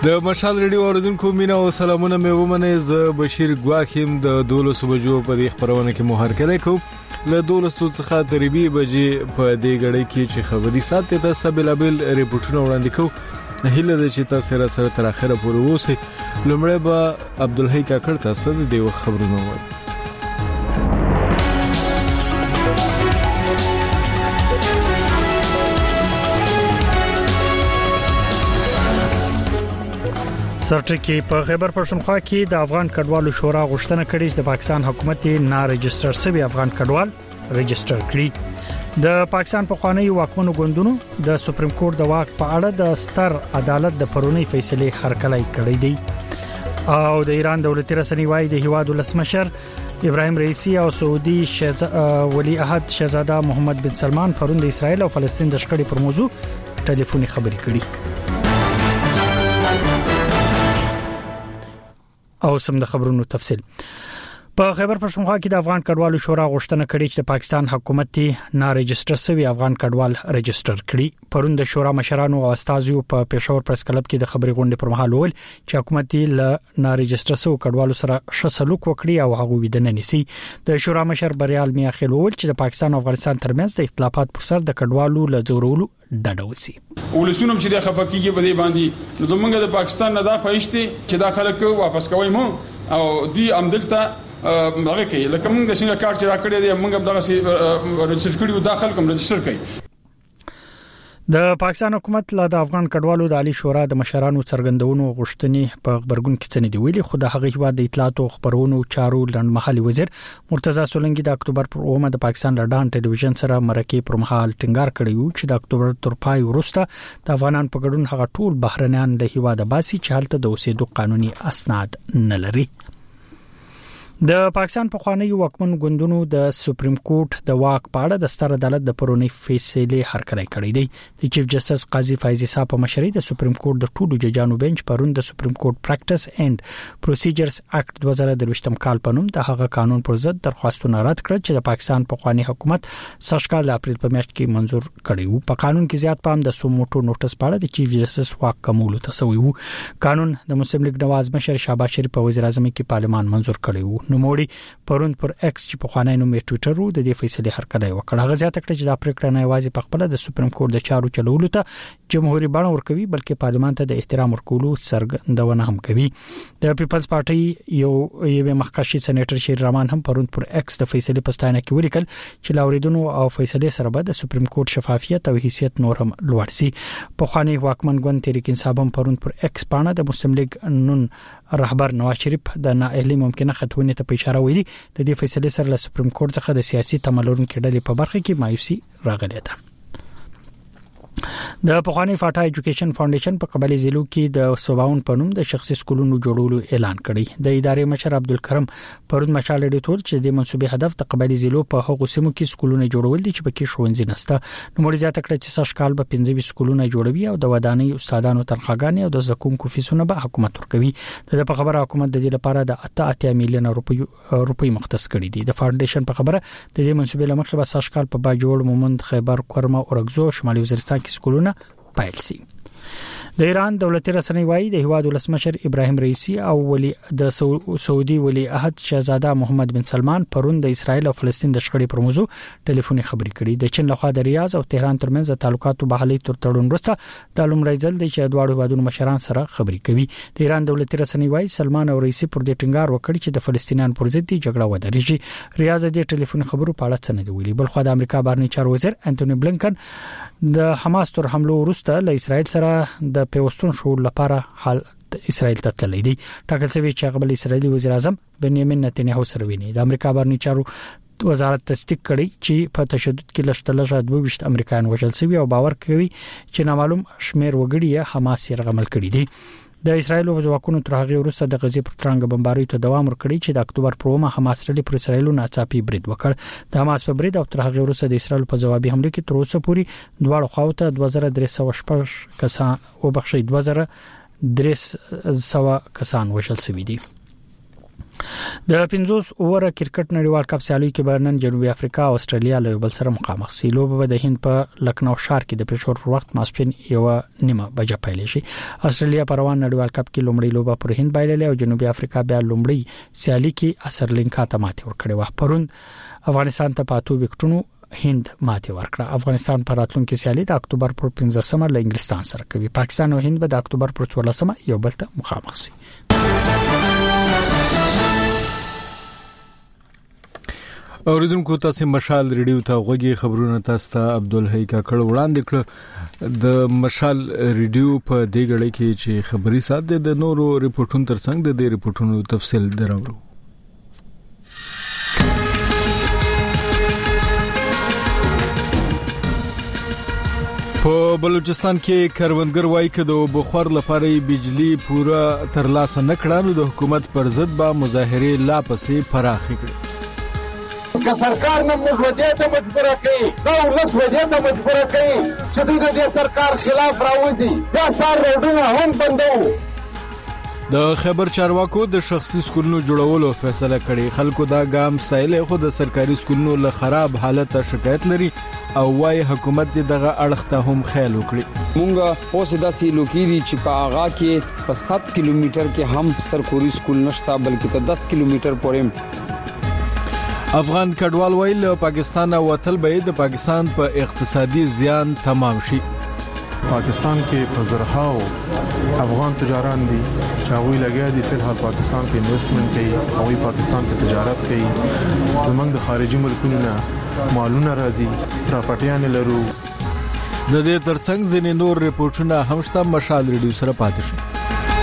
د مشال ریډیو اوریدونکو مینا او سلامونه مې ومنه. ز بشیر ګواخیم د 12 بجو په دې خبرونه کې مهر کړی کو له 12 څخه تر 2 بجې په دې غړې کې چې خبري ساتي د سبلابل ریپورتونه وړاندې کو هیله د چې تاسو سره تر اخره پورې اوسئ. لمړی به عبدالحی کاکړ تاسو ته د خبرونو وایي. سرټکی په خیبر پښتونخوا کې د افغان کډوالو شورا غوښتنه کړې چې د پاکستان حکومت نه رجستر شوی افغان کډوال رجستر کړي. د پاکستان په خوانی واکمنو ګوندونو د سپریم کورټ د واک په اړه د ستر عدالت د پرونی فیصله هرکلی کړی دی او د ایران دولتي رسنۍ وايي د هیواد ولسمشر ابراهیم رئیسی او سعودي ولی عہد شهزاده محمد بن سلمان پرون د اسرایل او فلسطین د شخړې پر موضوع ټلیفوني خبرې کړې. او سم د خبرونو تفصیل. په خیبر پښتونخوا کې د افغان کډوالو شورا غوښتنه کړې چې د پاکستان حکومت نه رجستر شوی افغان کډوال رجستر کړي. پرون د شورا مشرانو او استازیو په پېښور پریس کلب کې د خبري غونډې پر مهال ویل چې حکومت له نه رجستر شوی کډوالو سره ښه سلوک وکړي او هغه ودنه نيسي. د شورا مشر بریال میاخیل ویل چې د پاکستان او افغانستان ترمنځ د اختلافات پر سر د کډوالو له زورولو ډډه وسی. ولسونم چې د خفقېږي په دې باندې نو زمونږ د پاکستان نه دا خوښتي چې دا خلک واپس کوي مو او دوی عمدلته هغه کوي لکه موږ د څنګه کار چې راکړی دی موږ دغه سي رجستر کړیو داخل کوم رجستر کوي. د پاکستان حکومت له د افغان کډوالو د عالی شورا د مشرانو څرګندونو غوښتنې په خبرګون کې څنګه دی ویلي. خو د هغه هیواد د اطلاعات او خبرونو چارو لړمحلي وزیر مرتضی سولنګي د اکتوبر پر 9 د پاکستان لډان ټلویزیون سره مرکه پر مهال ټینګار کړی و چې د اکتوبر تر پای وروسته د افغانان په ګډون هغه ټول بهرنیان له هیواد باسي چې هلته د اوسېدو قانوني اسناد نه لري. د پاکستان په خوانی واکمن ګوندونو د سپریم کورټ د واک په اړه د ستر عدالت د پرونی فیصله هرکلی کړی دی. د چیف جسټس قاضي فایزي صاحب په مشرۍ د سپریم کورټ د ټولو ججانو بنچ پرون د سپریم کورټ پریکټس اینڈ پروسیجرز اکټ 2023 کال په نوم د هغه قانون پر ضد درخواستونه رد کړ چې د پاکستان په خوانی حکومت سږکال د اپریل په میاشت کې منزور کړی و. په قانون کې زیات پام د سوموټو نوټس په اړه د چیف جسټس واک کمولو تسوي و. قانون د مسلم لیگ نواز مشر شهباز شریف په وزیر اعظم کې پارلمان منزور کړی و. نو موړي پرون پر ایکس چې په خوانی نوم ټوئیټر وو د دې فیصله هرکلی وکړ. هغه زیاته کړ چې د پریکړه نه یوازې په خپل د سپریم کورټ د چارو چلولو ته جمهوریت بڼه ورکوي بلکې پارلمان ته د احترام ورکولو څرګندونه هم کوي. د پیپلز پارټي یو مخکښ سېنیټر شیر رحمان هم پرون پر ایکس د فیصله پستانه کې ولیکل چې لاوریدونو او فیصله سره به د سپریم کورټ شفافیت او حیثیت نور هم لوړ شي. په خوانی واکمن ګوند تحریک انصاف هم پرون پر ایکس باندې د مسلم لیگ نون رهبر نواز شریف د نااهلي ممکنه خطوونه ته په اشاره ویلي د دې فیصله سره له سپریم کورټ څخه د سیاسي تملورن کېدل په برخه کې مایوسي راغلې ده. د پخوانی فاټا ایجوکیشن فاونډیشن په قبایلی ضلعو کې د صوباون په نوم د شخصي سکولونو جوړولو اعلان کړی. د ادارې مشر عبدالکرم پرون مشال ډیټور چې د منسوبي هدف د قبایلی ضلعو په هغو سیمو کې سکولونه جوړول دي چې پکې ښوونځي نشته. نو مړي زیاته کړ چې سږکال به 15 سکولونه جوړوي او د ودانۍ استادانو تنخواګانې او د زکونکو فیسونه به حکومت ورکوي. د په خبره حکومت د دې لپاره د 8 میلیون روپۍ مختص کړي دي. د فاونډیشن په خبره د دې منسوبي لمخې به سږکال په باجوړ مومند خیبر کورما اورګزو شمالي وزیرستان کې سکولونه پایل سي. د ایران دولتي رسنۍ وايي د هیواد ولسمشر ابراهیم رئیسی او ولی د سعودي ولی عہد شهزاده محمد بن سلمان پرون د اسرایل او فلسطین د شخړې پر موضوع ټلیفوني خبرې کړې. د چین لخوا د ریاض او تهران ترمنځ د تعلقاتو بحالي تر تړون وروسته د لومړي ځل د دواړو هیوادونو مشران سره خبرې کوي. د ایران دولتي رسنۍ وايي سلمان او رئیسی پر دې ټینګار وکړ چې د فلسطینیان پر ضد جګړه ودرېږي. ریاض د ټلیفوني خبرو په اړه څه نه دی ویلي. بل خو د امریکا بهرنی چارو وزیر انټونی بلنکن د حماس تر حمله وروسته له اسرایل سره د پیوستون شو لپاره حال اسرائیل ته تللی دی. ټاکل شوی چې قبل اسرائیلي وزیر اعظم بنیامین نتنیاهو سره ویني. د امریکا بهرنی چارو وزارت تصدیق کړي چې په تشدد کې لشتلشه 22 امریکایان وژل شوي او باور کوي چې نامعلوم شمیر وګړي حماس یې رغمل کړي دي. د اسرایل او ځواکونو تر هغه وروسته د غزې پر ترانګ بمبارۍ ته دوام ورکړي چې د اکتوبر پر 9 حماس رلي پر اسرایل ناڅاپي برید وکړ. د حماس په برید او تر هغه وروسته د اسرایل په جوابي حمله کې تر اوسه پورې دواړو خواوته 2306 کسان او بخښي 2300 کسان وژل شوي دي. د 50 اوور کرکټ نړیوال کپ سیالي کې برنن جنوبي افریقا او استرالیا له بل سره مخامخ سي. لوبه به د هند په لکنو ښار کې د پېښور وخت ماسپین 1:30 بجې پیل شي. استرالیا په روان نړیوال کپ کې لومړی لوبه پر هند بایللې او جنوبي افریقا بیا لومړی سیالي کې سریلانکا ته ماتې ورکړې و. پرون افغانستان ته پاتو وکټونو هند ماتې ورکړه. افغانستان پر راتلونکي سیالي د اکتوبر پر 15مه له انګلستان سره کوي. پاکستان او هند به د اکتوبر پر 14مه یو بل ته مخامخ شي. اوریدونکو تاسو مشال ریډیو ته غوږی خبرونه تاسو ته عبدالحی کاکړ وړاندې کړ. د مشال ریډیو په دې غړي کې چې خبري سات د نورو ریپورتونو ترڅنګ د دې ریپورتونو تفصیل دراوړو. په بلوچستان کې کروندګر وایي چې د بخار لپاره بجلی پورا ترلاسه نه کړه نو د حکومت پر ضد به مظاهره لا پسې پراخې کړي. که سرکار نه موږ ودې ته مجبور کړي دا ولس ودې ته مجبور کړي چې دوی د سرکار خلاف راوځي دا سار روډونه هم بندو. د خبر چارواکو د شخصي سکولونو جوړولو فیصله کړې. خلکو دا ګام ستایل خو د سرکاري سکولونو له خراب حالت شکایت لري او وايي حکومت دغه اړخ ته هم خیال وکړي. مونږه اوس داسې لوکيري چې په آغا کې په 7 کیلومتر کې هم سرکوري سکول نشتا بلکې ته 10 کیلومتر پورې. افغان کډوال ویل پاکستان وتل به د پاکستان په اقتصادي زیان تمام شي. پاکستان کې په زرهاو افغان تجاران دي چې هغوی لګیا دي په حال پاکستان کې انویسټمنټ کوي او پاکستان کې تجارت کوي. زمونږ د خارجي ملکونو نه مالونه راځي پراپرټیان لرو. د دې ترڅنګ ځینې نور ریپورتونه هم شته. مشال ریډیو سره پاتې شئ.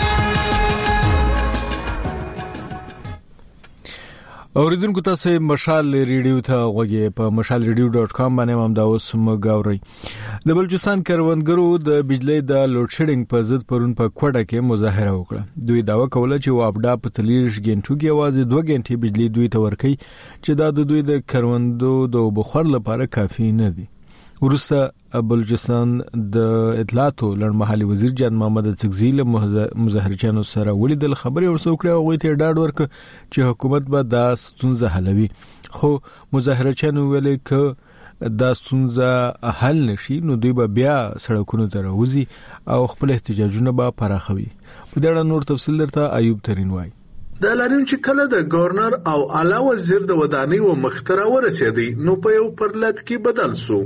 اوریدونکو تاسو مشال ریډیو ته غوږی په mashalradio.com باندې هم دا اوس مګاوري. د بلوچستان کروندګرو د بجلی د لوډ شیډینګ په ضد پرون په کوټه کې مظاهره وکړه. دوی داوا کوله چې وابډا په 30 غنټو کې आवाज 2 غنټې بجلی دوی ته ورکړي چې دا د دوی د کروندو د بخار لپاره کافي نه دي. ورسته بلوچستان د اطلاعاتو لړمحلي وزیر جان محمد څکزي له مظاهرچیانو سره ولیدل. خبري ورسوکړه او غوي ته ډاډ ورک چې حکومت به دا ستونزه حلوي. خو مظاهرچیانو ویل ک دا ستونزه حل نشي نو دوی به بیا سړکونو ته راوځي او خپل احتجاجونه به پراخوي. په دې اړه نور تفصیل درته ایوب ترين وایي. د لارین چې کله د گورنر او اعلی وزیر د ودانۍ و مختره ورسېدی نو په یو پرلط کې بدل سو.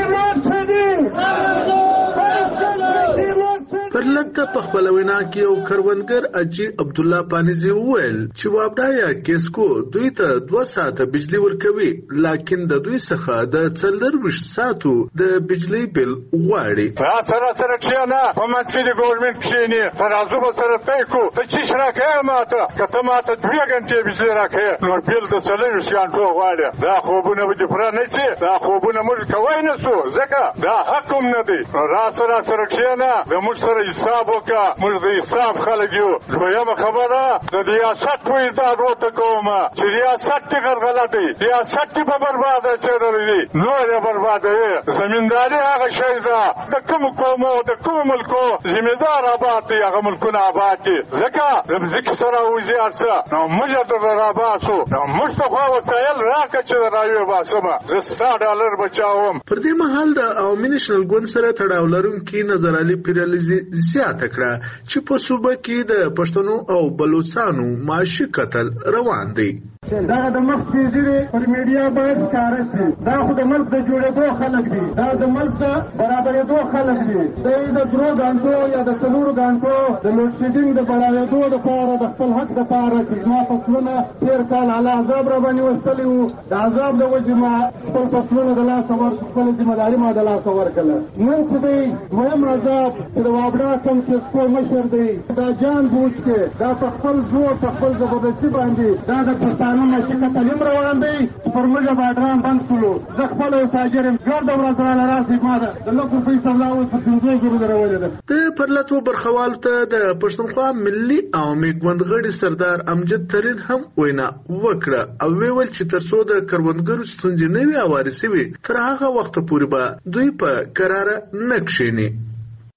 پرلط ته په خپل وینا کې یو کروندګر اجي عبد الله پانیزي وویل چې وابډا یا کیسکو دوی ته 2 ساعته بجلی ورکوي لکه د دوی څخه د 40 ساعتو د بجلی بل غواړي. سره کښینه په منځ د ګورنمنت کښینه فرازو به سره تایکو ته چې شراکه ماته کته ماته 2 غنټې بجلی راکې نو بل د 40 ساعتو غواړي. دا خوبونه به پر نه سي دا خوبونه موږ کوي نه سو ځکه دا حکم نه دی. را سره کښینه د موږ سره حساب وکړه موږ د حساب خلک یو. دویمه خبره د ریاست په اطاعت وته کومه چې ریاست ته غلط دی ریاست په برباده چیرې دی نو یې برباده زمینداری هغه شی ده د کوم قوم او د کوم ملکو ذمہدار آباد دی هغه ملکونه آباد دي ځکه د ځکه سره وزیر څه نو موږ د راباسو نو مصطفی وسایل راکړه چې راوي باسمه $100 بچاوم. پر دې مهال د عوامي نېشنل ګوند سره تړاو لرونکي نظر علي پیرلیزي زیاته کړه چې په صوبه کې د پښتنو او بلوچستانو معاشي قتل روان دی. دا د ملک پیژري پر میډیا باید ښکاره شي. دا خو د ملک د جوړېدو خلک دي دا د ملک د برابرېدو خلک دي. د درو غانټو یا د څلورو غانټو د لوډ شیډینګ د برابرېدو لپاره د خپل حق لپاره چې ما فصلونه تېر کال علا عذاب را باندې وستلي وو د عذاب د وجې ما خپل فصلونه د لاسه ورکړل خپل ذمهداري ما د لاسه ورکړله. نن چې دی مهم عذاب چې د وابډا کوم کیسکو مشر دی دا جان بوج کې دا په خپل زور په خپل زبردستي باندې دا د پښتانه مشکل تعلیم روان دی پر موږ باندې بند کړو. زه خپل تاجر ګرد ورځ را لراسي ما د لکه په سملاو په څنګه ګورو درولې ده. د پرلطو برخوال ته د پښتونخوا ملي عوامي ګوند غړي سردار امجد ترين هم وینا وکړه او ویل چې ترڅو د کروندګرو ستونزې نه وي اوارسي وي تر هغه وخت پورې به دوی په قرار نه کښیني.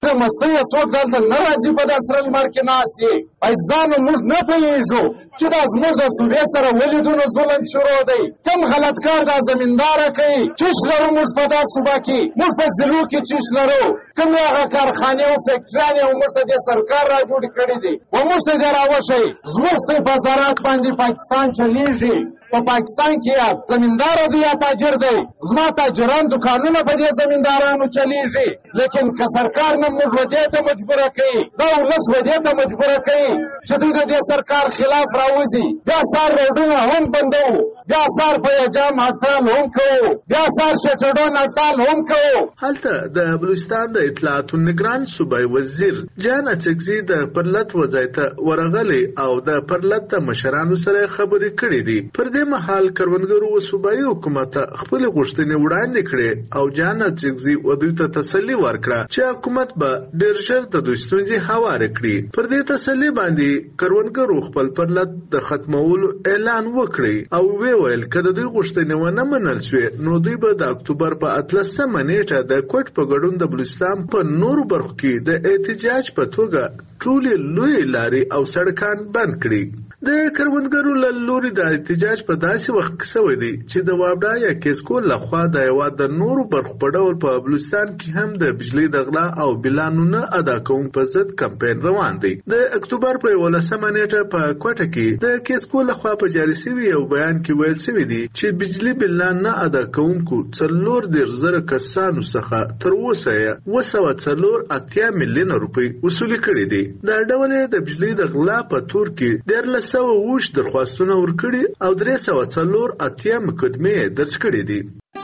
د مستۍ څوک دلته نه راځي په د سره لمر کې ناست دي ځانو موږ نه پوهېږو چې دا زموږ د صوبې سره ولې دونه ظلم شروع دی کوم غلط کار دا زمینداره کوي چش لرو موږ په دا صوبه کې موږ په ضلعو کې چش لرو کوم هغه کارخانې او فیکټریانې او موږ ته د سرکار را جوړې کړي دي و موږ ته دې راوښیي زموږ په زراعت باندې پاکستان چلیږي په پاکستان کې زمیندار دی یا تاجر دی زما تاجران دکانونه په دې زمیندارانو چلیږي لیکن که سرکار نه موږ ودې ته مجبور کوي دا ولس ودې ته مجبور کوي چې دوی د دې سرکار خلاف راوځي بیا سار روډونه هم بندو بیا سار په جام هړتال هم کوو بیا سار شټډون هړتال هم کوو. هلته د بلوچستان د اطلاعات النگران صوبای وزیر جان اچکزي د پرلط وزایته ورغلي او د پرلط مشرانو سره خبرې کړې دي. پر دې مهال کروندګرو او صوبایي حکومت خپل غوښتنې وړاندې کړې او جان اچکزي ودوی ته تسلی ورکړه چې حکومت به ډېر ژر د دوی ستونزې هواره کړي. پر دې تسلی باندې کروندګرو خپل پرلط د ختمولو اعلان وکړي او ویل کله دوی غوښتنې ونه منل شوې نو دوی به د اکتوبر په 13 نیټه د کوټ په ګډون د بلوچستان په نورو برخو کې د احتجاج په توګه ټولې لوی لارې او سړکان بند کړي. د کروندګرو له لوري د احتجاج په داسې وخت کې شوی دی چې د وابډا یا کیسکو لخوا د هېواد د نورو برخو په ډول په بلوچستان کې هم د بجلي د غلا او بلانو نه ادا کوونکو په ضد کمپاین روان دی. د اکتوبر په 11 نیټه په کوټه کې د کیسکو لخوا په جاري شوي یو بیان کې ویل شوی دی چې بجلي بلان نه ادا کوونکو 4,000 کسانو څخه تر اوسه 280 میلیون روپۍ وصول کړي دي. دا ډول د بجلي د غلا په تور کې 1320 درخواستونه ورکړي او 380 مقدمې درج کړي دي.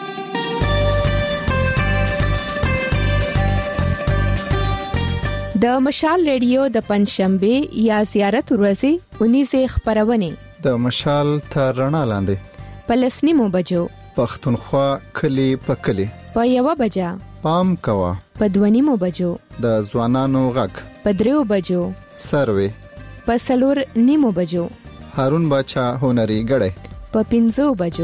د مشال ریډیو د پنځشنبه یا زیارت ورځې 19 خبرونه د مشال تر رڼا لاندې پلسنیمو بجو پښتونخوا کلی په کلی په 1 بجا پام کوا په 2 بجو د ځوانانو غږ په 3 بجو سروي په 4 بجو هارون باچا هنري غړې په 5 بجو.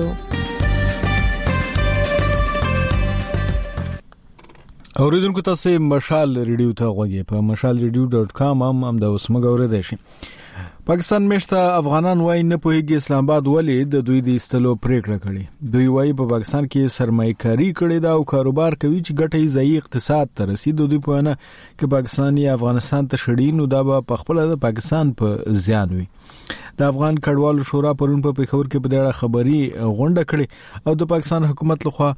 اوریدونکو تاسو مشال ریډیو ته غوږی په mashalradio.com هم د اوسمګه اوریدئ شئ. پاکستان مشته افغانان وای نه پوهیږي اسلام آباد ولې د دوی د استلو پریکړه کړي. دوی وای په پاکستان کې سرمایه‌کاری کړي دا او کاروبار کوي چې ګټه یې ځای اقتصاد ته رسیدو. دوی په نه کې پاکستاني افغانستان ته شړي نو دا به په خپل د پاکستان په زیان وي. د افغان کډوالو شورا پرون په پیښور کې په ډېره خبري غونډه کړې او د پاکستان حکومت لخوا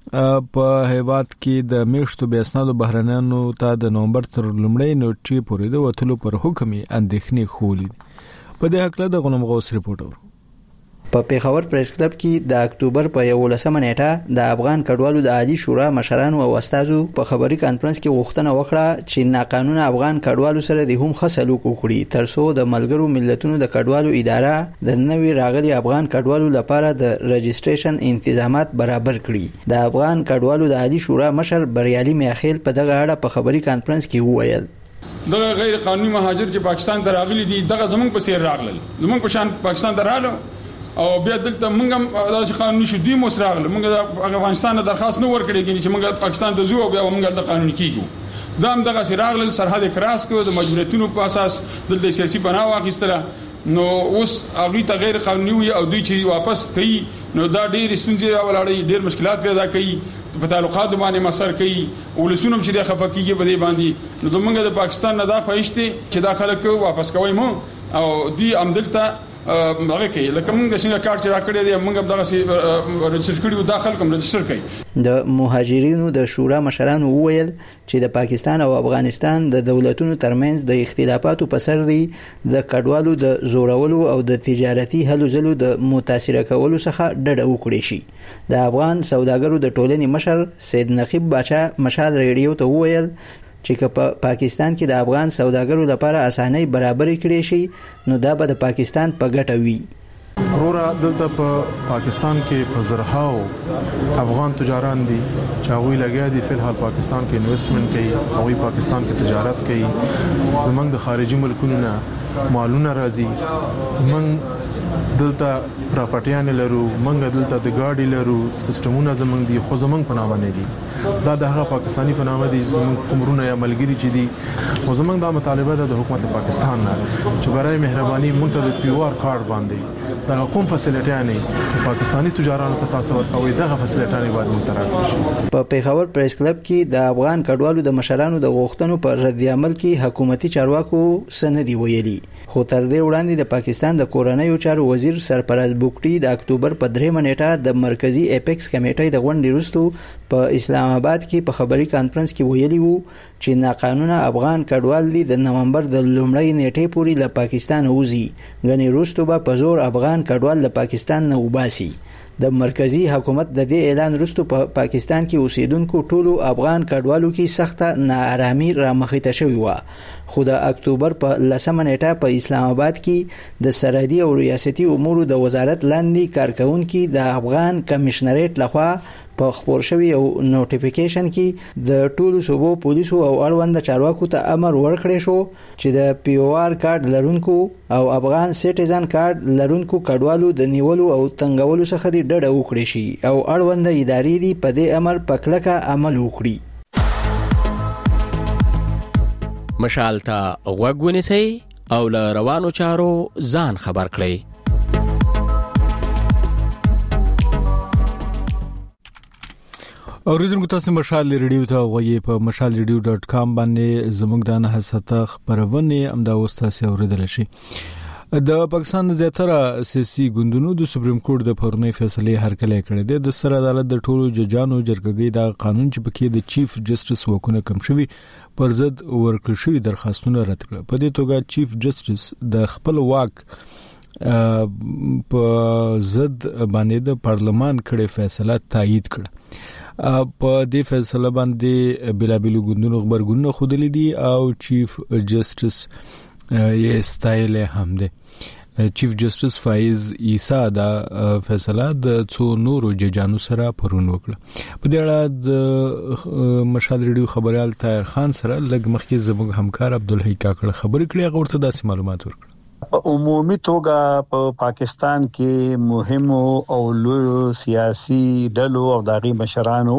په هیواد کې د میشتو بیاسنادو بهرنیانو ته د نومبر تر لومړۍ نیټې پورې د وټلو پر حکم اندېښنې خولې. په دې حق له د غنم غوس ریپورت اورو. په پیښور پریس کلب کې د اکتوبر په 11 نیټه د افغان کډوالو د عالی شورا مشرانو او استادو په خبري کانفرنس کې غوښتنه وکړه چې ناقانونه افغان کډوالو سره د هم خصلوک وکړي ترڅو د ملګرو ملتونو د کډوالو اداره د نوي راغلي افغان کډوالو لپاره د رجستریشن تنظیمات برابر کړي. د افغان کډوالو د عالی شورا مشر بریالي میاخیل په دغه اړه په خبري کانفرنس کې وویل دغه غیر قانوني مهاجر چې پاکستان ته راغلي دي دغه زمونږ په سیر راغلل زمونږ په شان پاکستان ته راغلو او بیا دلته موږ هم داسې قانوني شو دی موږ راغلو موږ د افغانستان درخواست نه ورکړی چې موږ پاکستان ته ځو بیا موږ د قانوني کیږو دا هم دغه سیر راغلل سرحد کراس کو د مجبوریتونو په اساس دلته سیاسي پناه واخیستله نو اوس هغه ته غیر قانوني وي او دوی چې واپس کوي نو دا ډېر ستونزې راولاړي ډېر مشکلات پیدا کوي په تعلقات باندې مسر کوي ولسونو چې د خفقېږي په دې باندې نو موږ د پاکستان نه دا خوښته چې دا خلک واپس کوي مو او دوی عمدلته هغه کوي لکه موږ څنګه کارت راکړی دی موږ دغه سي رجستر کړیو داخل کوم رجستر کوي. د مهاجرینو د شورا مشرانو وویل چې د پاکستان او افغانستان د دولتونو ترمنځ د اختلافاتو په سر دی د کډوالو د زورولو او د تجارتي هلو ځلو د متاثر کولو څخه ډډه وکړي شي. د افغان سوداګرو د ټولنې مشر سید نقیب باچا مشال ریډیو ته وویل چې په پاکستان کې د افغان سوداګرو لپاره اسانۍ برابر کړي شي نو دا به د پاکستان په ګټه وي. رورا دلته په پاکستان کې په زرهاو افغان تجاران دي چې هغه لګیا دي فلحال پاکستان کې انویسټمنټ کوي هغه پاکستان کې تجارت کوي زمنګ د خارجي ملکونو نه مالونه راځي من دلته پراپرټیان لرو منګ دلته د ګاډي لرو سیستمونه زمونږ دي خو زمونږ په نامه نه دي دا د هغه پاکستانی په نامه دي زمونږ کومرونه یا ملګری چې دي خو زمونږ د مطالبه د حکومت پاکستان نه چې برای مهرباني مونږ ته د پیوار کارت باندې دا کوم فسیلیټي نه چې پاکستانی تجارانو ته تاسو ورکوي دغه فسیلیټي باید مونږ ته راکړي. په پیښور پریس کلب کې د افغان کډوالو د مشرانو د غوښتنو پر رد عمل کې حکومتي چارواکو سندي ویلي خو تر دې وړاندې د پاکستان د کورنیو چارو وزیر سرپرست بوکټي د اکتوبر په 3 نیټه د مرکزی اپیکس کمیټې د غونډې وروسته په اسلام آباد کې په خبري کانفرنس کې ویلي وو چې ناقانونه افغان کډوال دي د نومبر د لومړۍ نیټې پورې له پاکستان وځي غني وروسته به په زور افغان کډوال له پاکستان نه وباسي. د مرکزی حکومت د دې اعلان وروسته په پاکستان کې اوسیدونکو ټولو افغان کډوالو کې سخته ناارامي رامخې ته شوې و خو د اکتوبر په 10 نیټه په اسلام آباد کې د سرحدي او ریاستي امور د وزارت لاندې کارکونکو د افغان کمشنریټ لخوا په خبر شوی او نوټیفیکیشن کې د ټولو صوبو پولیسو او اړوند چارواکو ته امر ورکړی شو چې د پی او آر کارت لرونکو او افغان سټیزن کارت لرونکو کډوالو د نیولو او تنګولو څخه د ډډه وکړي شي او اړوند ادارې دی په دې امر په کلکه عمل وکړي. مشالتا غوږ ونیسئ او له روانو چارو ځان خبر کړئ. اوریدونکو تاسو مشال ریډیو ته غوږی په mashalradio.com باندې زموږ د نه حسته خبرونه امدا واستاسه اوریدل شي. د پاکستان زیاتره سیاسي ګوندونو د سپریم کورټ د پرونی فیصله هرکله کړې ده. د سر عدالت د ټولو ججانو جرګې د قانون چې پکې د چیف جسټس وکونه کم شوی پر ضد ورکړل شوی درخواستونه رد کړل. په دې توګه چیف جسټس د خپل واک په ضد باندې د پارلمان کړي فیصله تایید کړ. په دې فیصله باندې بلابلو ګوندونو خبرګونونه خودلې دي او چیف جسټس یې استایل هم ده. چیف جسټس فایز عیسی دا فیصله د څو نورو ججانو سره پرون وکړه. په دې اړه د مشال ریډیو خبريال طاهر خان سره لږ مخکې زموږ همکار عبدالحی کاکړه خبرې کړې هغه ورته داسې معلومات ورکړه. عمومي توګه په پاکستان کې مهم او لوی سیاسي ډلو او داغي مشرانو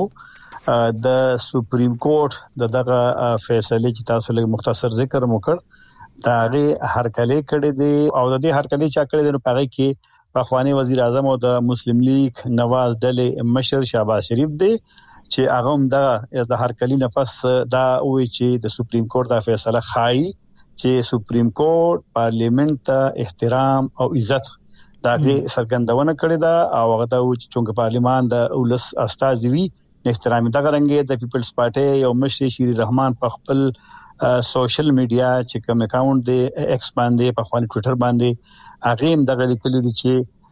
د سپریم کورټ دغه فیصله چې تاسو له مختصر ذکر وکړ داغه هرکلی کړي دي او د دې هرکلی چا کړي دي په هغه کې اخوانی وزیر اعظم او د مسلم لیگ نواز ډلې مشر شهباز شریف دی چې هغه هم د هرکلی نفس دا وی چې د سپریم کورټ دا فیصله خای چې سپریم کورټ پارلیمنت ته احترام او عزت دغه سرګندونه کړې ده او هغه ته چې څنګه پارلیمان د ولس استازوي احترام دغه رنګ د پیپلز پارټي یو مشر شیری رحمان په خپل سوشل میډیا چې کوم اکاونټ دی ایکس باندې په خپل ټوئیټر باندې هغه هم دغه لیکلي دي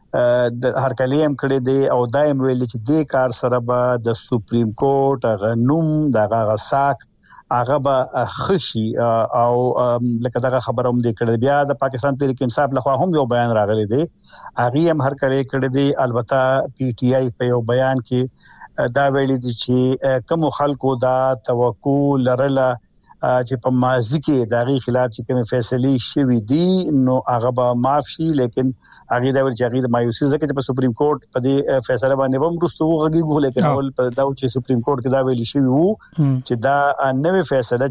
چې د هر کلیم کړي دي او دایم ویل چې د کار سره به د سپریم کورټ غنوم دغه ساک هغه به خشي او لکه دغه خبره هم د کړه بیا د پاکستان تحریک انصاف لخوا هم یو بیان راغلی دی هغه هم هر کله کړه دی البته پی ټی آی په یو بیان کې دا ویلي دي چې کوم خلکو دا توقع لرله چې په ماضي کې دغه خلاف چې کوم فیصله شوې دي نو هغه به معاف شي لیکن هغه دا ورچ هغه د مایوسي ځکه چې په سپریم کورټ په دې فیصله باندې هم رسو غږیږي لیکن اول په دا چې سپریم کورټ کې دا ویل شي وو چې دا نوې فیصله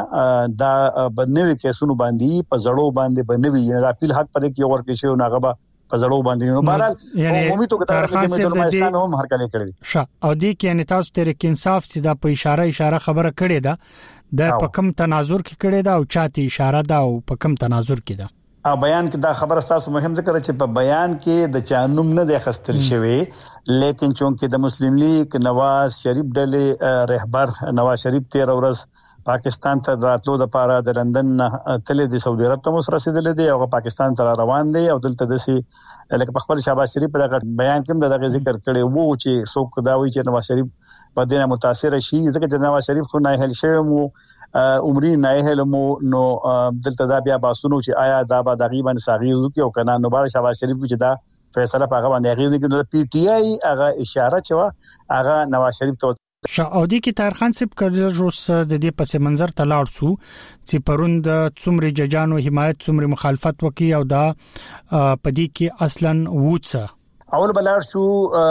چې دا بنوي کیسونو باندې په زړو باندې بنوي یا اپیل حق پر کې ورکړي شو ناغه په زړو باندې نو بهرحال عمومي توګه دا اسلام هم هر کله کړی او دې کې ان تاسو تحریک انصاف چې دا په اشاره خبره کړې ده د په کم تناظر کې کړې ده او چاته اشاره ده او په کم تناظر کې ده بیان کې دا خبره تاسو مهم ذکر چې په بیان کې د چانوم نه د خستل شوی لیکن چونکه د مسلم لیگ نواز شریف ډلې رهبر نواز شریف 13 ورځ پاکستان ته راتلو د پاره د لندن تل د سعودي عرب ته رسیدل دي او پاکستان ته روان دي او دلته د سي لکه په خپل شهباز شریف په بیان کې دغه ذکر کړي وو چې څوک دا وی چې نواز شریف په دې متاثر شي ځکه چې نواز شریف خو نه هل شوی مو عمرې نه هلمو نو دلته دا بیا باسونو چې آیا دا به تقریبا ساغیو کې او کنه نو بار شهباز شریف چې دا فیصله په هغه باندې غوښتي چې پی ټی آی هغه اشاره چوا هغه نواز شریف ته شاودي کې تارخان سپ کړل روس د دې پس منظر تلاړ سو چې پروند څومره ججانو حمایت څومره مخالفت وکي او دا پدې کې اصلا وڅ اول بلار شو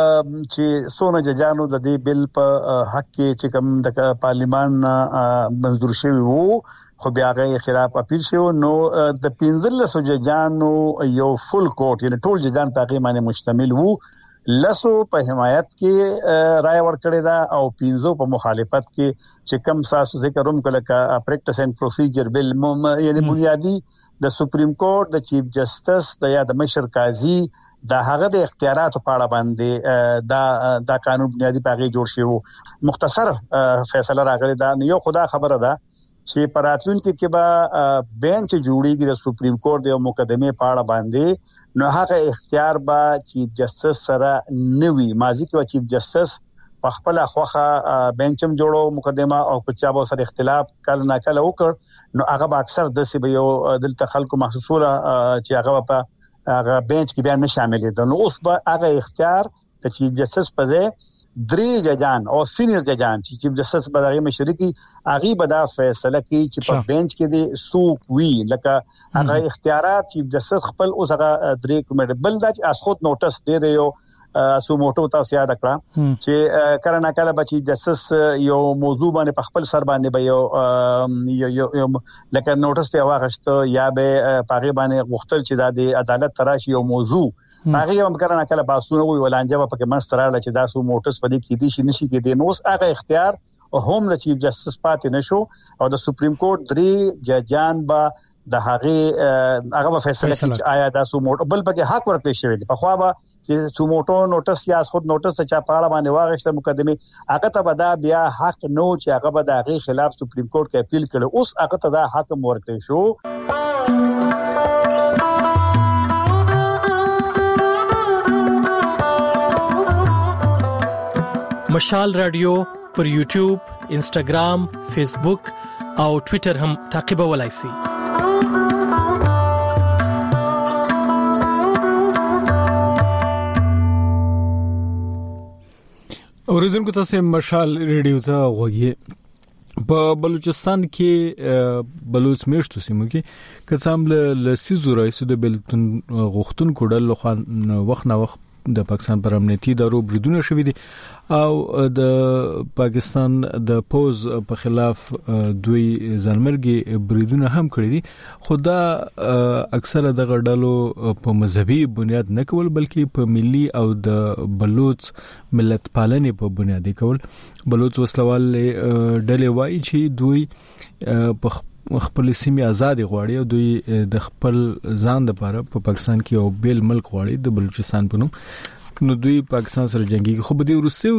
چې سونه ججانو د دې بل په حق کې چې کوم د پارلیمان منظور شوی وو خو بیا غي خلاف اپیل شو نو د 15 ججانو یو فل کورټ یعنی ټول ججان په هغه باندې مشتمل وو لسو په حمایت کې رائے ورکړی دا او 15 په مخالفت کې چې کم ساسو ذکر هم کله کا پریکټس اینڈ پروسیجر بل یعنی بنیادی د سپریم کورټ د چیف جسټس د یا د مشر قاضي دا هغه د اختیاراتو په اړه باندې دا قانون بنیادی پاغي جوړ شوی مختصر فیصله راغلی دا یو خدا خبره ده چې پراتلونکو کې به بینچ جوړیږي د سپریم کورټ د مقدمه په اړه باندې نو هغه اختیار به چیف جسټس سره نوي ماضي کې چیف جسټس په خپل خوخه بینچم جوړو مقدمه او کچا به سره اختلاف کله نه کله وکړ نو هغه به اکثر د سی به یو دلته خلکو محسوسه چې هغه په هغه بینچ کې بیا نه شامل دي نو اوس به هغه اختیار د چیف جسټس په ځای درې ججان او سینیئر ججان چې چیف جسټس به دغه مشرکی هغه به دا فیصله کوي چې په بینچ کې دي سوق وی لکه هغه اختیارات چیف جسټس خپل اوس هغه درې کمیټه بل د اس خود نوټس دی یو سو موټو تاسو یاد کړه چې کله نه کله بچی جسټس یو موضوع باندې په خپل سر باندې به یو لکه نوټس ته واغشت یا به پاغي باندې غوښتل چې د عدالت تراشي یو موضوع هغه هم کله نه کله باسونه وی ولانجه په کې منستراله چې دا سو موټس په دې کې دي شي نشي کې دي نو هغه اختیار هم د چیف جسټس پاتې نشو او د سپریم کورټ درې ججان با د هغه فیصله کوي چې آیا دا سو موټ بل پکې حق ورکړي شوی دی په خوا به چې سو موټو نوټس یا خود نوټس چا پاړه باندې واغښت مقدمه هغه ته به دا بیا حق نو چې هغه به د هغه خلاف سپریم کورټ کې اپیل کړي اوس هغه ته دا حق ورکړي شو مشال رادیو پر یوټیوب، انسټاګرام، فیسبوک او ټوئیټر هم تعقیبولای شئ. اوریدونکو تاسو مشال رادیو ته غوږی په بلوچستان کې بلوچ میشتو سیمو کې کڅام له سیزو رئیس د بلتون غوښتون کوډل خو وخت نه وخت د پاکستان پر امنیتي دارو بریدونه شوې دي او د پاکستان د پوز په خلاف دوی ځانمرګي بریدونه هم کړی دي خو دا اکثره د غړډلو په مذهبي بنیاد نه کول بلکې په ملي او د بلوچ ملت پالنې په بنیاد کول. بلوچ وسلوال ډلې وایي چې دوی په خپل سیمه آزادي غواړي او دوی د خپل ځان لپاره په پاکستان کې او بیل ملک غواړي د بلوچستان په نوم. نو دوی پاکستان سره جنگي خو په دې ورسېو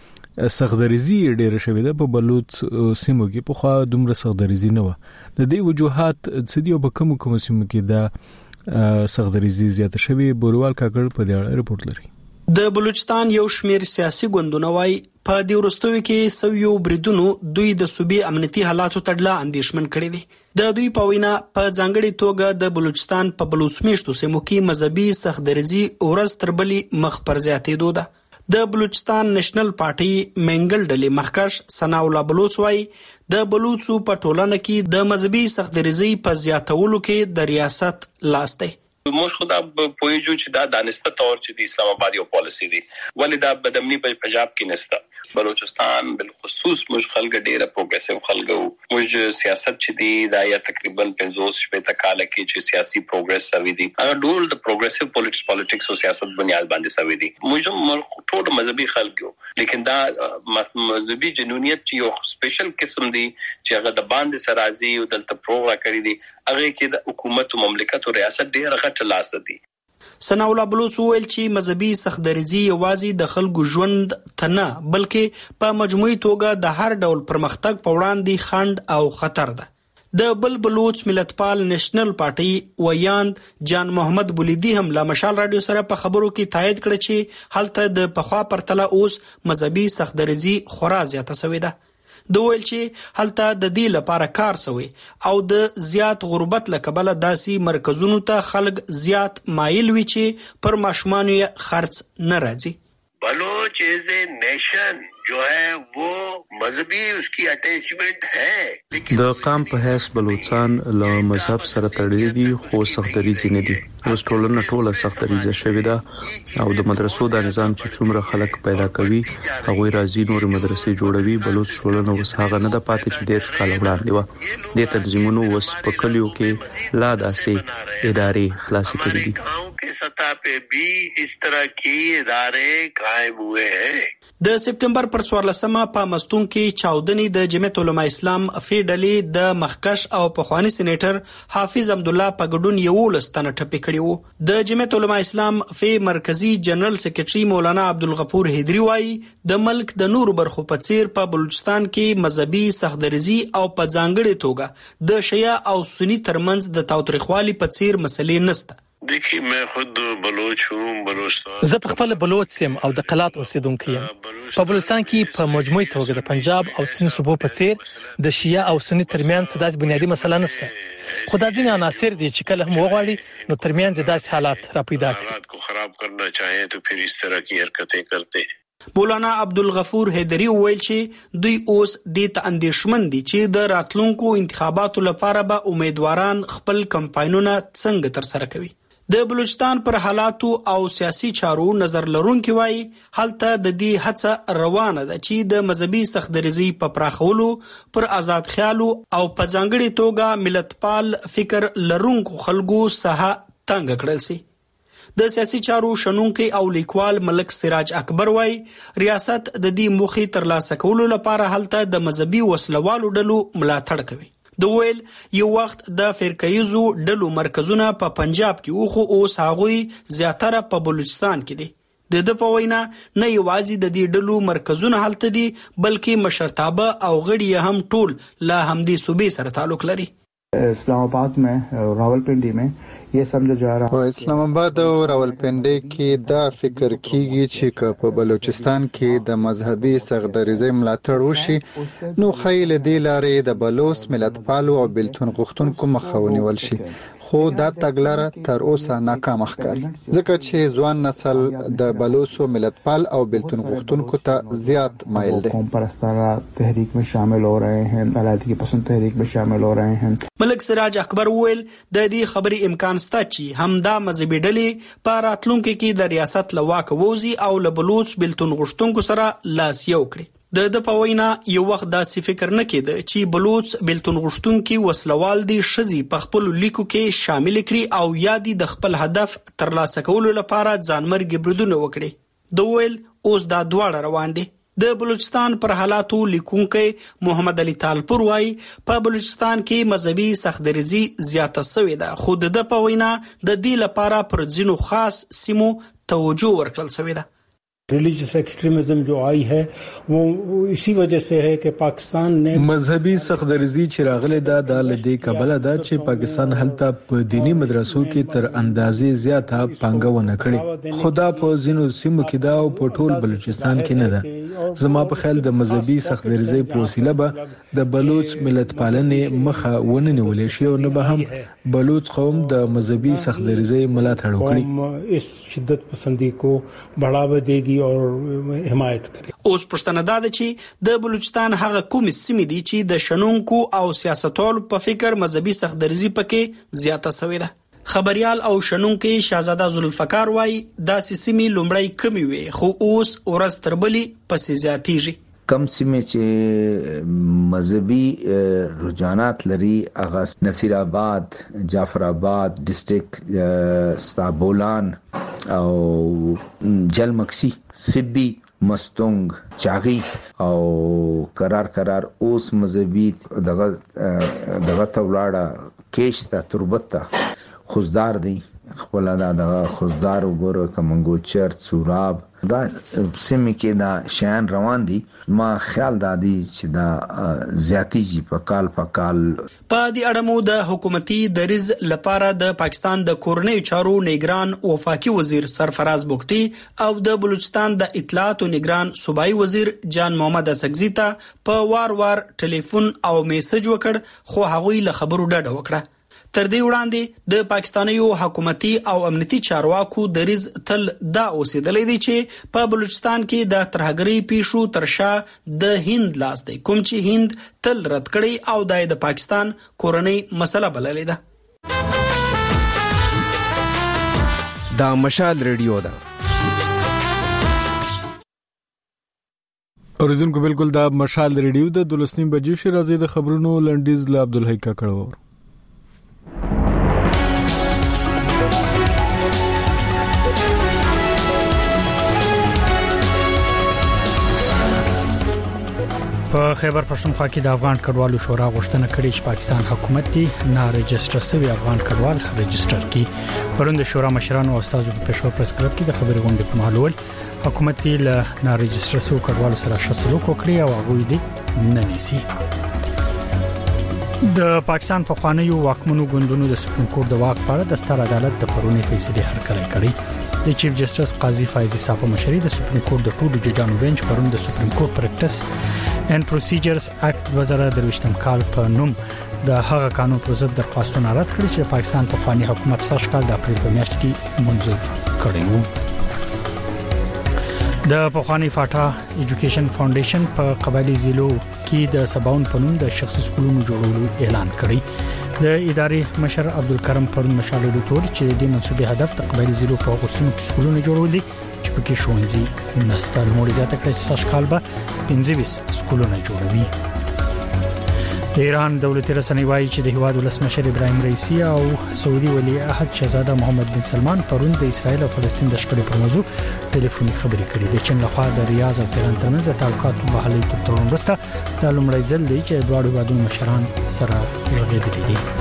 کې سخدریزي ډېر شوې ده په بلوچ سیمو کې په خوا دومره سخدریزي نه و. د دې وجوهات څه دي او په کوم سیمو کې دا سخدریزي زیاته شوې بوروال کاکړ په دې اړه رپورت لري. د بلوچستان یو شمیر سیاسي ګوندونه وای په دې ورستوي کې سویو بریدونو دوی د صوبې امنیتي حالاتو تړلا اندیشمن کړي دي. د دوی په وینا په ځانګړي توګه د بلوچستان په بلوچ میشتو سیمو کې مذهبي سخدریزي اورز تربلي مخ پر زیاتېدو ده. د بلوچستان نېشنل پارټي منګل ډلې مخکش ثنا الله بلوچ وای د بلوچو په ټولنه کې د مذهبي سخدریزي په زیاتولو کې د ریاست لاس دی. موږ خو دا پوهیږو چې دا دانسته تور چې د اسلام آباد یو پالیسی دی ولې دا بدامني په پنجاب کې نسته. بلوچستان بالخصوص موږ خلک ډیره پروګریسیو خلک موږ سیاست چې دی دا یا تقریبا 50 کال کې چې سیاسي پروګرس سوي دي هغه ډول د پروګریسیو پالیټکس او سیاست بنیاد باندې سوي دي. موږ ټول مذهبي خلک یو لیکن دا مذهبي جنونیت چې یو سپیشل قسم دی چې هغه د باندې سرازي او دلته پروګرام کړی دي هغه کې د حکومت او مملکت او ریاست ډیره غټ لاس دی. ثنا الله بلوچ ویل چې مذهبي سخدریزي یوازې د خلکو ژوند ته نه بلکې په مجموعي توګه د هر ډول پرمختګ په وړاندې خنډ او خطر ده. د بلوچ ملتپال نېشنل پارټي ویاند جان محمد بولیدي هم لا مشال رادیو سره په خبرو کې تایید کړ چې هلته د پخوا پرتله اوس مذهبي سخدریزي خورا زیاته شوې ده. د ویل چې هلته د دې لپاره کار شوی او د زیات غربت لکبله داسي مرکزونو ته خلک زیات مایل وي چې پر ماشومان یې خرڅ نه راځي. بلوچ is a nation जो है वो मजहबी उसकी अटैचमेंट है। د قام په حیث بلوچستان له مذهب سره تړلي دي خو سختري نه دي. اوس ټولنه ټوله سختري شوې ده او د مدرسو د نظام چې څومره خلک پیدا کوي هغه راځي نور مدرسې جوړوي. بلوچ ټولنه اوس هغه نه د پاتې چې ډېر کال وړاندې و. د تنظیمونو اوس په کلیو کې لا داسې ادارې خلاصې کړې دي. गांव के सतह पे भी इस तरह की इदारे कायम हुए हैं। د سپټمبر پر 14مه په مستون کې چاودنې د جمعیت علماء اسلام فیډلې د مخکش او پخوانی سېنیټر حافظ عبد الله په ګډون یو لستنه ټپي کړی وو. د جمعیت علماء اسلام فی مرکزی جنرال سیکریټري مولانا عبدالغفور هیدری وایي د ملک د نور برخو په څیر په بلوچستان کې مذهبي سختدریزي او په ځانګړي توګه د شیعه او سنی ترمنځ د تاوتریخوالي په څیر مسلې نشته. देखिए मैं खुद बलोच हूँ बलोचिस्तान زه په خپل بلوچ یم او د قلات اوسیدونکی یم. په بلوچستان کې په مجموعي توګه د پنجاب او سند صوبو په څیر د شیعه او سنی ترمنځ داسې بنیادی مسله نشته. خدای ځینې عناصر دي چې کله هم وغواړي نو ترمنځ داسې حالات را پیدا کوي. حالات کو خراب کرنا چاہیں تو پھر اس طرح کی حرکتیں کرتے ہیں. مولانا عبدالغفور هیدری وویل چې دوی اوس د اندیشمن دي چې د راتلونکو انتخاباتو لپاره به امیدواران خپل کمپاینونه څنګه تر سره کوي. د بلوچستان پر حالاتو او سیاسي چارو نظر لرونکي وایي هلته د دې هڅه روانه ده چې د مذهبي سختدریزي په پراخولو پر آزاد خیالو او په ځانګړي توګه ملتپال فکر لرونکو خلکو ساحه تنګ کړل شي. د سیاسي چارو شنونکي او لیکوال ملک سراج اکبر وایي ریاست د دې موخې ترلاسه کولو لپاره هلته د مذهبي وسلوالو ډلو ملاتړ کوي. د ویل یو وخت د فرقه‌ایزو ډلو مرکزونه په پنجاب کې خو اوس هغه زیاتره په بلوچستان کې دي. د په وینا نه یوازې د دې ډلو مرکزونه هلته دي بلکې مشرتابه او غړي هم ټول لا همدې صوبې سره تعلق لري. اسلام آباد में रावलपिंडी में ये समझा जा रहा है اسلام آباد او راولپنډي کې دا فکر کیږي چې په بلوچستان کې د مذهبي سختدریزۍ ملاتړ وشي نو خیل دی لارې د بلوچ ملتپالو او بلتون غوښتونکو مخه ونیول شي. خو دا تګلاره تر اوسه ناکام ښکاري ځکه چې ځوان نسل د بلوچ ملتپال او بلتون غوښتونکو ته زیات مایل دي. قوم پرستانه تحریک में शामिल हो रहे हैं, علاقه پسند تحریک में شامل हो رहे ہیں. ملک سراج اکبر ویل د دې خبرې امکان شته چې همدا مذهبي ډلې په راتلونکو کې د ریاست له واکه ووزي او له بلوچ بلتون غوښتونکو سره لاس یو کړي. د په وینا یو وخت داسې فکر نه کېده چې بلوچ بلتون غوښتونکي وسلوال دي شذي په خپل لیکو کې شامل کړي او یادي د خپل هدف ترلاسه کولو لپاره ځانمرګي بریدونه وکړي. د ویل اوس دا دواړه روان دي. د بلوچستان پر حالاتو لیکونکي محمد علي طالپور وايي په بلوچستان کې مذهبي سختدریزي زیاته شوې ده خو د په وینا د دې لپاره پر ځینو خاص سیمو توجه ورکړل شوې ده. रिलीजियस एक्सट्रीमिज्म जो आई है वो इसी वजह से है कि पाकिस्तान ने مذهبي سختدریزي چې راغله د لدې کبله ده چې پاکستان هلته په دینی مدرسو کې تر اندازې زیاته پانګونه کړې. خدا په ځینو سیمو کې دا او په ټول بلوچستان کې نه ده. زما په خیال د مذهبي سختدریزي په وسیله به د بلوچ ملت پالنې مخه ونه نیولې شي او نه به هم بلوچ قوم د مذهبي سختدریزي ملاتړ وکړي. اس شدت پسندی کو بڑھاوا دیگی اور حمایت کوي. اوس پښتنه ده چې د بلوچستان هغه کوم سیمې دي چې د شنونکو او سیاستوالو په فکر مذهبي سختدریزي پکې زیاته شوې ده. خبريال او شنونکي شاهزاده ذوالفقار وايي دا سیمې لومړی کمی وي خو اوس ورځ تر بلې پسې زیاتېږي. کم سیمې چې مذهبي رجحانات لري هغه نصیر آباد، جعفر آباد ډیسټریکټ، ستابولان او جلمکسی، سبی، مستونگ، چاغي او قرار اوس مذهبي دغه تولاړه کېشته تربته خوزدار دي خپل د خوزدار وګوره کمنګو چر سوراب دا سیمه کې دا شان روان دي. ما خیال دادی چې دا زیاتی په کال په دې اړمو د حکومتي دریز لپاره د پاکستان د کورنۍ چارو نگران وفاقي وزیر سرفراز بوکټي او د بلوچستان د اطلاعات او نگران صوبایي وزیر جان محمد اسقزي ته په وار ټلیفون او میسج وکړ خو هغوی له خبرو ډډه وکړه. تر دې وړاندې د پاکستانیو حکومتي او امنیتي چارواکو دریځ تل دا اوسېدلی دی چې په بلوچستان کې د ترهګرۍ پیښو ترشا د هند لاس دی، کوم چې هند تل رد کړی او د پاکستان کورنۍ مسله بللې ده. دا مشال ریډیو ده. اوریدونکو بالکل دا مشال ریډیو د 12 بجې شي راځي د خبرونو لنډیز له عبدالحی کاکړور. په خیبر پښتونخوا کې د افغان کډوالو شورا غوښتنه کړې چې پاکستان حکومت دې نه رجستر شوی افغان کډوال رجستر کړي. پروند شورا مشرانو او استادو په پېښور پریس کلب کې د خبري غونډې په مهال حکومت دې له نه رجستر شوی کډوالو سره شسلوک وکړي او هغه دې نه نیسي. د پاکستان په خوانیو واکمنو ګوندونو د سپریم کورټ د واک په اړه د ستر عدالت د پرونی فیصله هرکلی کړې. د چیف جسټس قاضي فایزي صاحب مشري د سپریم کورټ د ټولو ججانو بنچ پرون د سپریم کورټ پریکټس اینڈ پروسیجرز اکټ 2023 کال په نوم د هغه قانون پر ضد درخواستونه رد کړي چې پاکستان په خواني حکومت سږ کال د اپریل په میاشت کې منظور کړی وو. د پخوانی فاټا ایجوکیشن فاونډیشن په قبایلی ضلعو کې د سباون په نوم د شخصي سکولونو جوړولو اعلان کړی. د ادارې مشر عبدالکرم پرون مشاله لوټول چې د منسوبي هدف د قبایلی ضلعو په غوښتنو کې سکولونه جوړول دي چې پکې ښوونځي نسته. نور زیاته کړي چې سږ کال به 25 سکولونه جوړوي. د ایران دولتي رسنۍ وایي چې د هیواد ولسمشر ابراهیم رئیسی او سعودي ولی عهد شهزاده محمد بن سلمان پرون د اسرایل او فلسطین د شخړې پر موضوع ټلیفوني خبرې کړې. د چین لخوا د ریاض او تهران ترمنځ د تعلقاتو بحالۍ تر تړون وروسته د لومړي ځل دی چې دواړو هیوادونو مشران سره غږېدلي دي.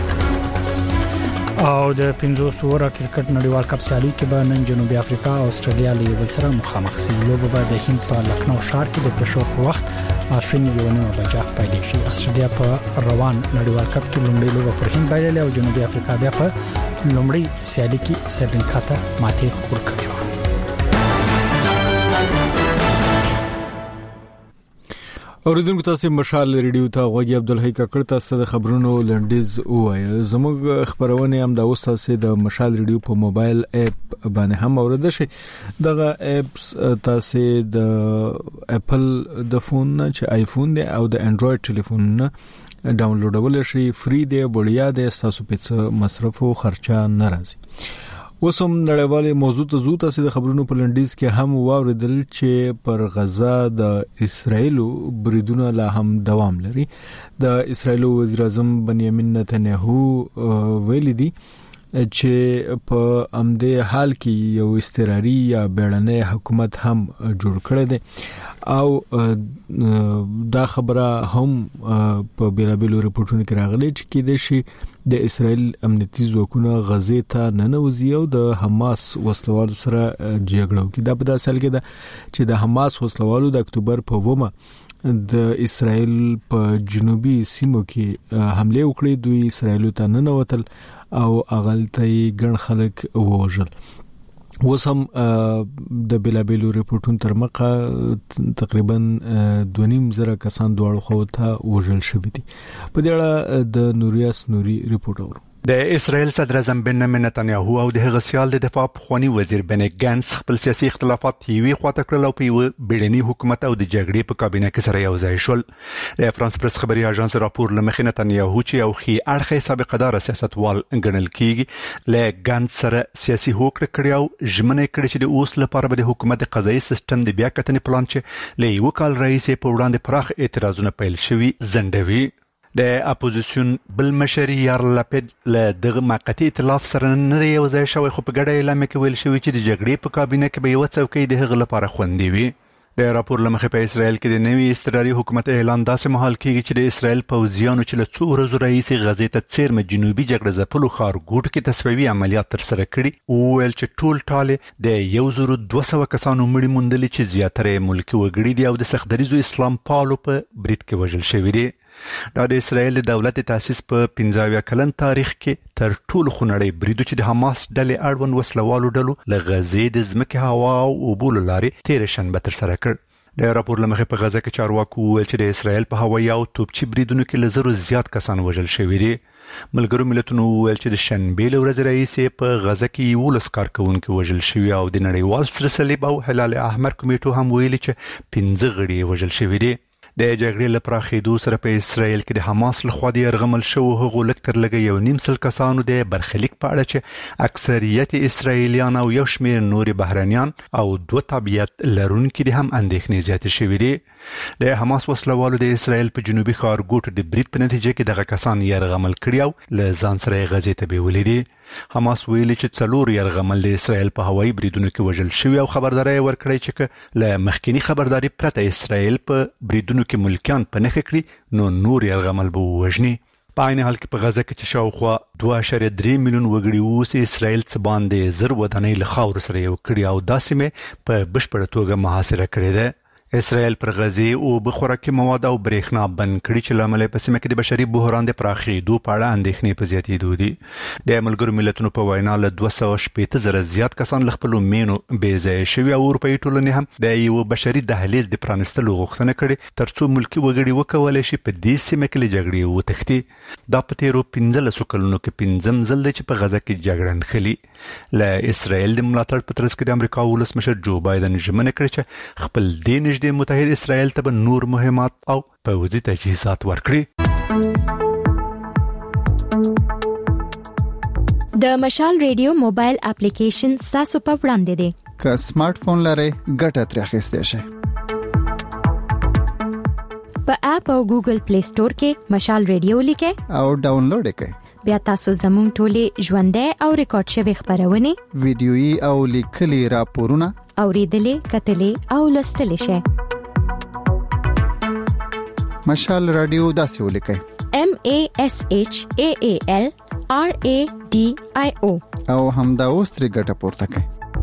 او د 500 اوره کرکټ نړیوال کپ سیالي کې به نن جنوبي افریقا او استرالیا له یو بل سره مخامخ شي. لوبه به د هند په لکنو ښار کې د پېښور په وخت ماسپښین 1:30 بجې پیل شي. استرالیا په روان نړیوال کپ کې لومړی لوبه پر هند بایللې او جنوبي افریقا بیا په لومړی سیالي کې سریلانکا ته ماتې ورکړې. اوریدونکو تاسو مشال ریډیو ته غوږی عبدالحی کاکړ تاسو د خبرونو لنډیز وایي. زموږ خبرونه هم د اوسه د مشال ریډیو په موبایل اپ باندې هم اوریدل شي. دغه اپس تاسو د اپل د فون نه چې آیفون دی او د انډراید ټلیفون نه ډاونلوډول شي. فری دی، وړیا دی، تاسو په څه مصرف او خرچه ناراضي. وسم نړیوالې موضوع ته زو تاسو د خبرونو په لنډیز کې هم واوریدل چې پر غزا د اسرایل بریدونه لا هم دوام لري. د اسرایل وزیر اعظم بنیامین نتنیاهو ویلي دي چې په امده حال کې یو استقراري یا بیړنی حکومت هم جوړ کړی دی او دا خبره هم په بیلابیلو رپورټونو کې راغلي چې کې د شي د اسرایل امنیتي ځواکونه غزې ته ننوځي او د حماس وسلوالو سره جګړه کوي. دا په داسې حال کې ده چې د حماس وسلوالو د اکتوبر په 9 د اسرایل په جنوبي سیمو کې حمله وکړې. دوی اسرایل ته ننوتل او اغلطي ګڼ خلک ووژل. وسم د بلابلو رپورټون تر مخه تقریبا 2.5 کسان دواړو خو ته وژل شوي دي. په دې اړه د نوریاس نوري رپورټ اورو. د اسرائیل صدر اعظم بنیامین نتنیاهو او د هغه سیال د دفاع خواني وزیر بنی ګانس خپل سیاسي اختلافات یوي خواته کړل او په یو بیړني حکومت او د جګړې په کابینه کې سره یو ځای شول. د فرانس پریس خبري اژانس راپور لمخې نتنیاهو چې یو خي اړخي سابقه دار سیاستوال ګڼل کیږي له ګانس سره سیاسي هوکړه کړی او ژمنه کړې چې د اوس لپاره به د حکومت قضایي سیستم د بیا کتنې پلان چې له یو کال رئیس په وړاندې پراخ اعتراضونه پیل شوي زندوي. د اپوزیشن بل مشر یار لپید له دغه موقتی ائتلاف سره نه دی یو ځای شوی خو په ګډه اعلان کې ویل شوی چې د جګړې په کابینه کې به یو څوکۍ د هغه لپاره خوندې وي. د راپور لمخې په اسرائیل کې د نوي استقراري حکومت اعلان داسې مهال کېږي چې د اسرائیل پوځیانو چې له څو ورځو راهیسې غزې ته څیرمه جنوبي جګړه ځپلو ښارګوټو کې تصفیوي عملیات ترسره کړي او ویل چې ټول ټاله د 1200 کسانو مړي موندلي چې زیاتره ملکي وګړي دي او د سختدریزو اسلام پالو په برید کې وژل شوي دي. دا د اسرائیل دولت تاسیس په 15 کلن تاریخ کې تر ټولو خونړی بریدو چې د حماس ډلې اړوند وسلوالو ډلو له غزې د ځمکې هوا او اوبو له لارې تېره شنبه ترسره کړ. د راپور لمخې په غزه کې چارواکو وویل چې د اسرائیل په هوایي او توپچي بریدونو کې له 1000 زیات کسان وژل شوي دي. ملګرو ملتونو ویل چې د شنبې له ورځې راهیسې په غزه کې 11 کارکونکو وژل شوي او د نړیوال سره صلیب او هلال احمر کمیټو هم ویلي چې 15 غړي وژل شوي دي. د جګړې لپاره خېدو سره په اسرائیل کې د حماس لخوا د يرغمل شو هغو لکتر لګي 1.5 کسانو د برخلیک په اړه چې اکثریت اسرائیلیان او یو شمېر نور بهرانيان او 2 تابعیت لرونکي هم اندېښنې زیاتې شوې دي. د حماس وسلوالو د اسرائیل په جنوبي ښارګوټ د برید په نتیجه کې دغه کسان يرغمل کړي او له ځان سره غزې ته بیولې دي. حماس ویلي چې 4 يرغمل د اسرائیل په هوایي بریدونو کې وژل شوی او خبرداري ورکړی چې له مخکینی خبرداري پرته اسرائیل په بریدونو کې ملکیان په نخښه کړي نو نور يرغمل به وژني. په عین حال کې په غزه کې چې شاوخوا 2.3 میلیون وګړي اوس اسرائیل څخه باندې زر ودانۍ له خاور سره یو کړي او داسې مې په بشپړه توګه محاصره کړې ده. اسرائیل پر غزه او بخوراکي مواد او برېښنا بند کړي چې لامل په سیمه کې د بشري بحران د پراخېدو په اړه اندېښنې په زیاتېدو دي. د ملګرو ملتونو په وینا له 280,000 زیات کسان له خپل مینو بې ځای شوي او اروپایي ټولنې هم د یو بشري دهلیز د پرانستلو غوښتنه کړې ترڅو ملکی وګړي وکولای شي په دې سیمه کې له جګړې وتښتي. دا په تیرو 15 کلونو کې 5م ځل دی چې په غزه کې جګړه نښلي. له اسرائیل د ملاتړ په ترڅ کې د امریکا ولسمشر جو بایدن ژمنه کړې چې خپل د متحد اسرائیل ته نور مهمات او پوځي تجهیزات ورکړي. د مشال ریډیو موبایل اپلیکیشن تاسو په وړاندې دی. که سمارټ فون لرئ ګټه ترې اخیستئ شئ. په اپ او ګوګل پلی سٹور کې مشال ریډیو لیکئ او ډاونلوډ کړئ. بیا تاسو زموږ ټولې ژوندۍ او ریکارډ شوی خبرونه ویډیويي او لیکلي راپورونه اوریدلې کتلې او لوستلې شئ. مشال رادیو داسې ولیکئ MASHAAL RADIO او همدا اوس ترې ګټه پورته کړئ.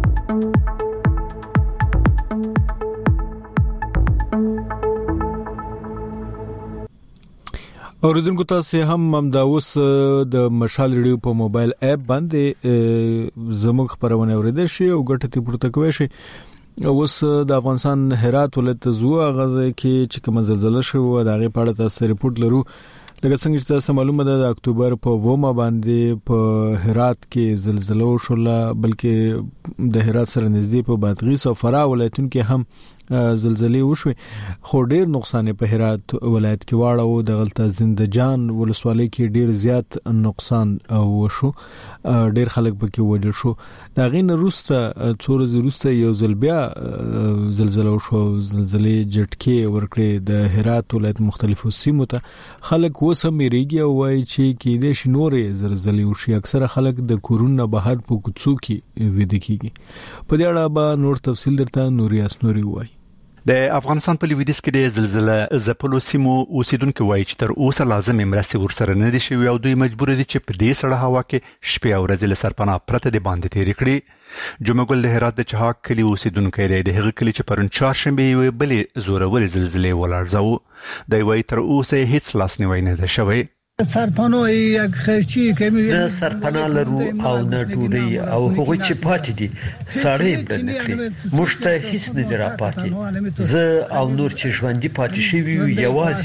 اوریدونکو تاسو هم دا اوس د مشال ریډیو په موبایل اپ باندې زموږ خبرونه اوریدل شي او ګټه تی پورته کوي شي. اوس د افغانستان هرات ولایت زوه غزه کې چې کوم زلزلہ شو د هغه په اړه تاسو ریپورت لرو. لکه څنګه چې تاسو معلومه ده د اکتوبر په 2 باندې په هرات کې زلزلہ وشوله بلکې د هرات سره نږدې په بادغیس او فراه ولایتونو کې هم زلزلې وشوي خو ډیر نقصان په هرات ولایت کې واړو د غلطه زندجان ولسوالۍ کې ډیر زیات نقصان وشو ډیر خلک پکې وژل شو. دا غین روسته څور زروسته یو زلبیا زلزلہ وشو زلزلې جټکي ورکړي د هرات ولایت مختلفو سیمو ته خلک وسم ریږي او وایي چې کې د شنورې زلزلې وشي اکثره خلک د کورونا بهر په کوڅو کې وېد کیږي. په دې اړه به نور تفصیل درته نوریاس نوري وایي. د افغانستان په لویدیځ کې د زلزلې زپلو سیمو اوسیدونکو وایي چې تر اوسه لازم مرستې ورسره نه دي شوی او دوی مجبور دي چې په دې سړه هوا کې شپې او ورځې له سرپناه پرته د باندې تیر کړي. جمعګل د هرات د چهاک کلی اوسیدونکو دی د هغه کلی چې پرون چهارشنبه یو بلې زوروري زلزلې ولړزاو دی وایي تر اوسه هیڅ لاسنیوي نه ده شوی. سرپناه یک خرچی کمی د سرپناه لرو او نه ډوډۍ او هغه چې پاتې دي سړی بل نکړي موږ ته هیڅ نه دی را پاتې زه او نور چې ژوندۍ پاتې شوي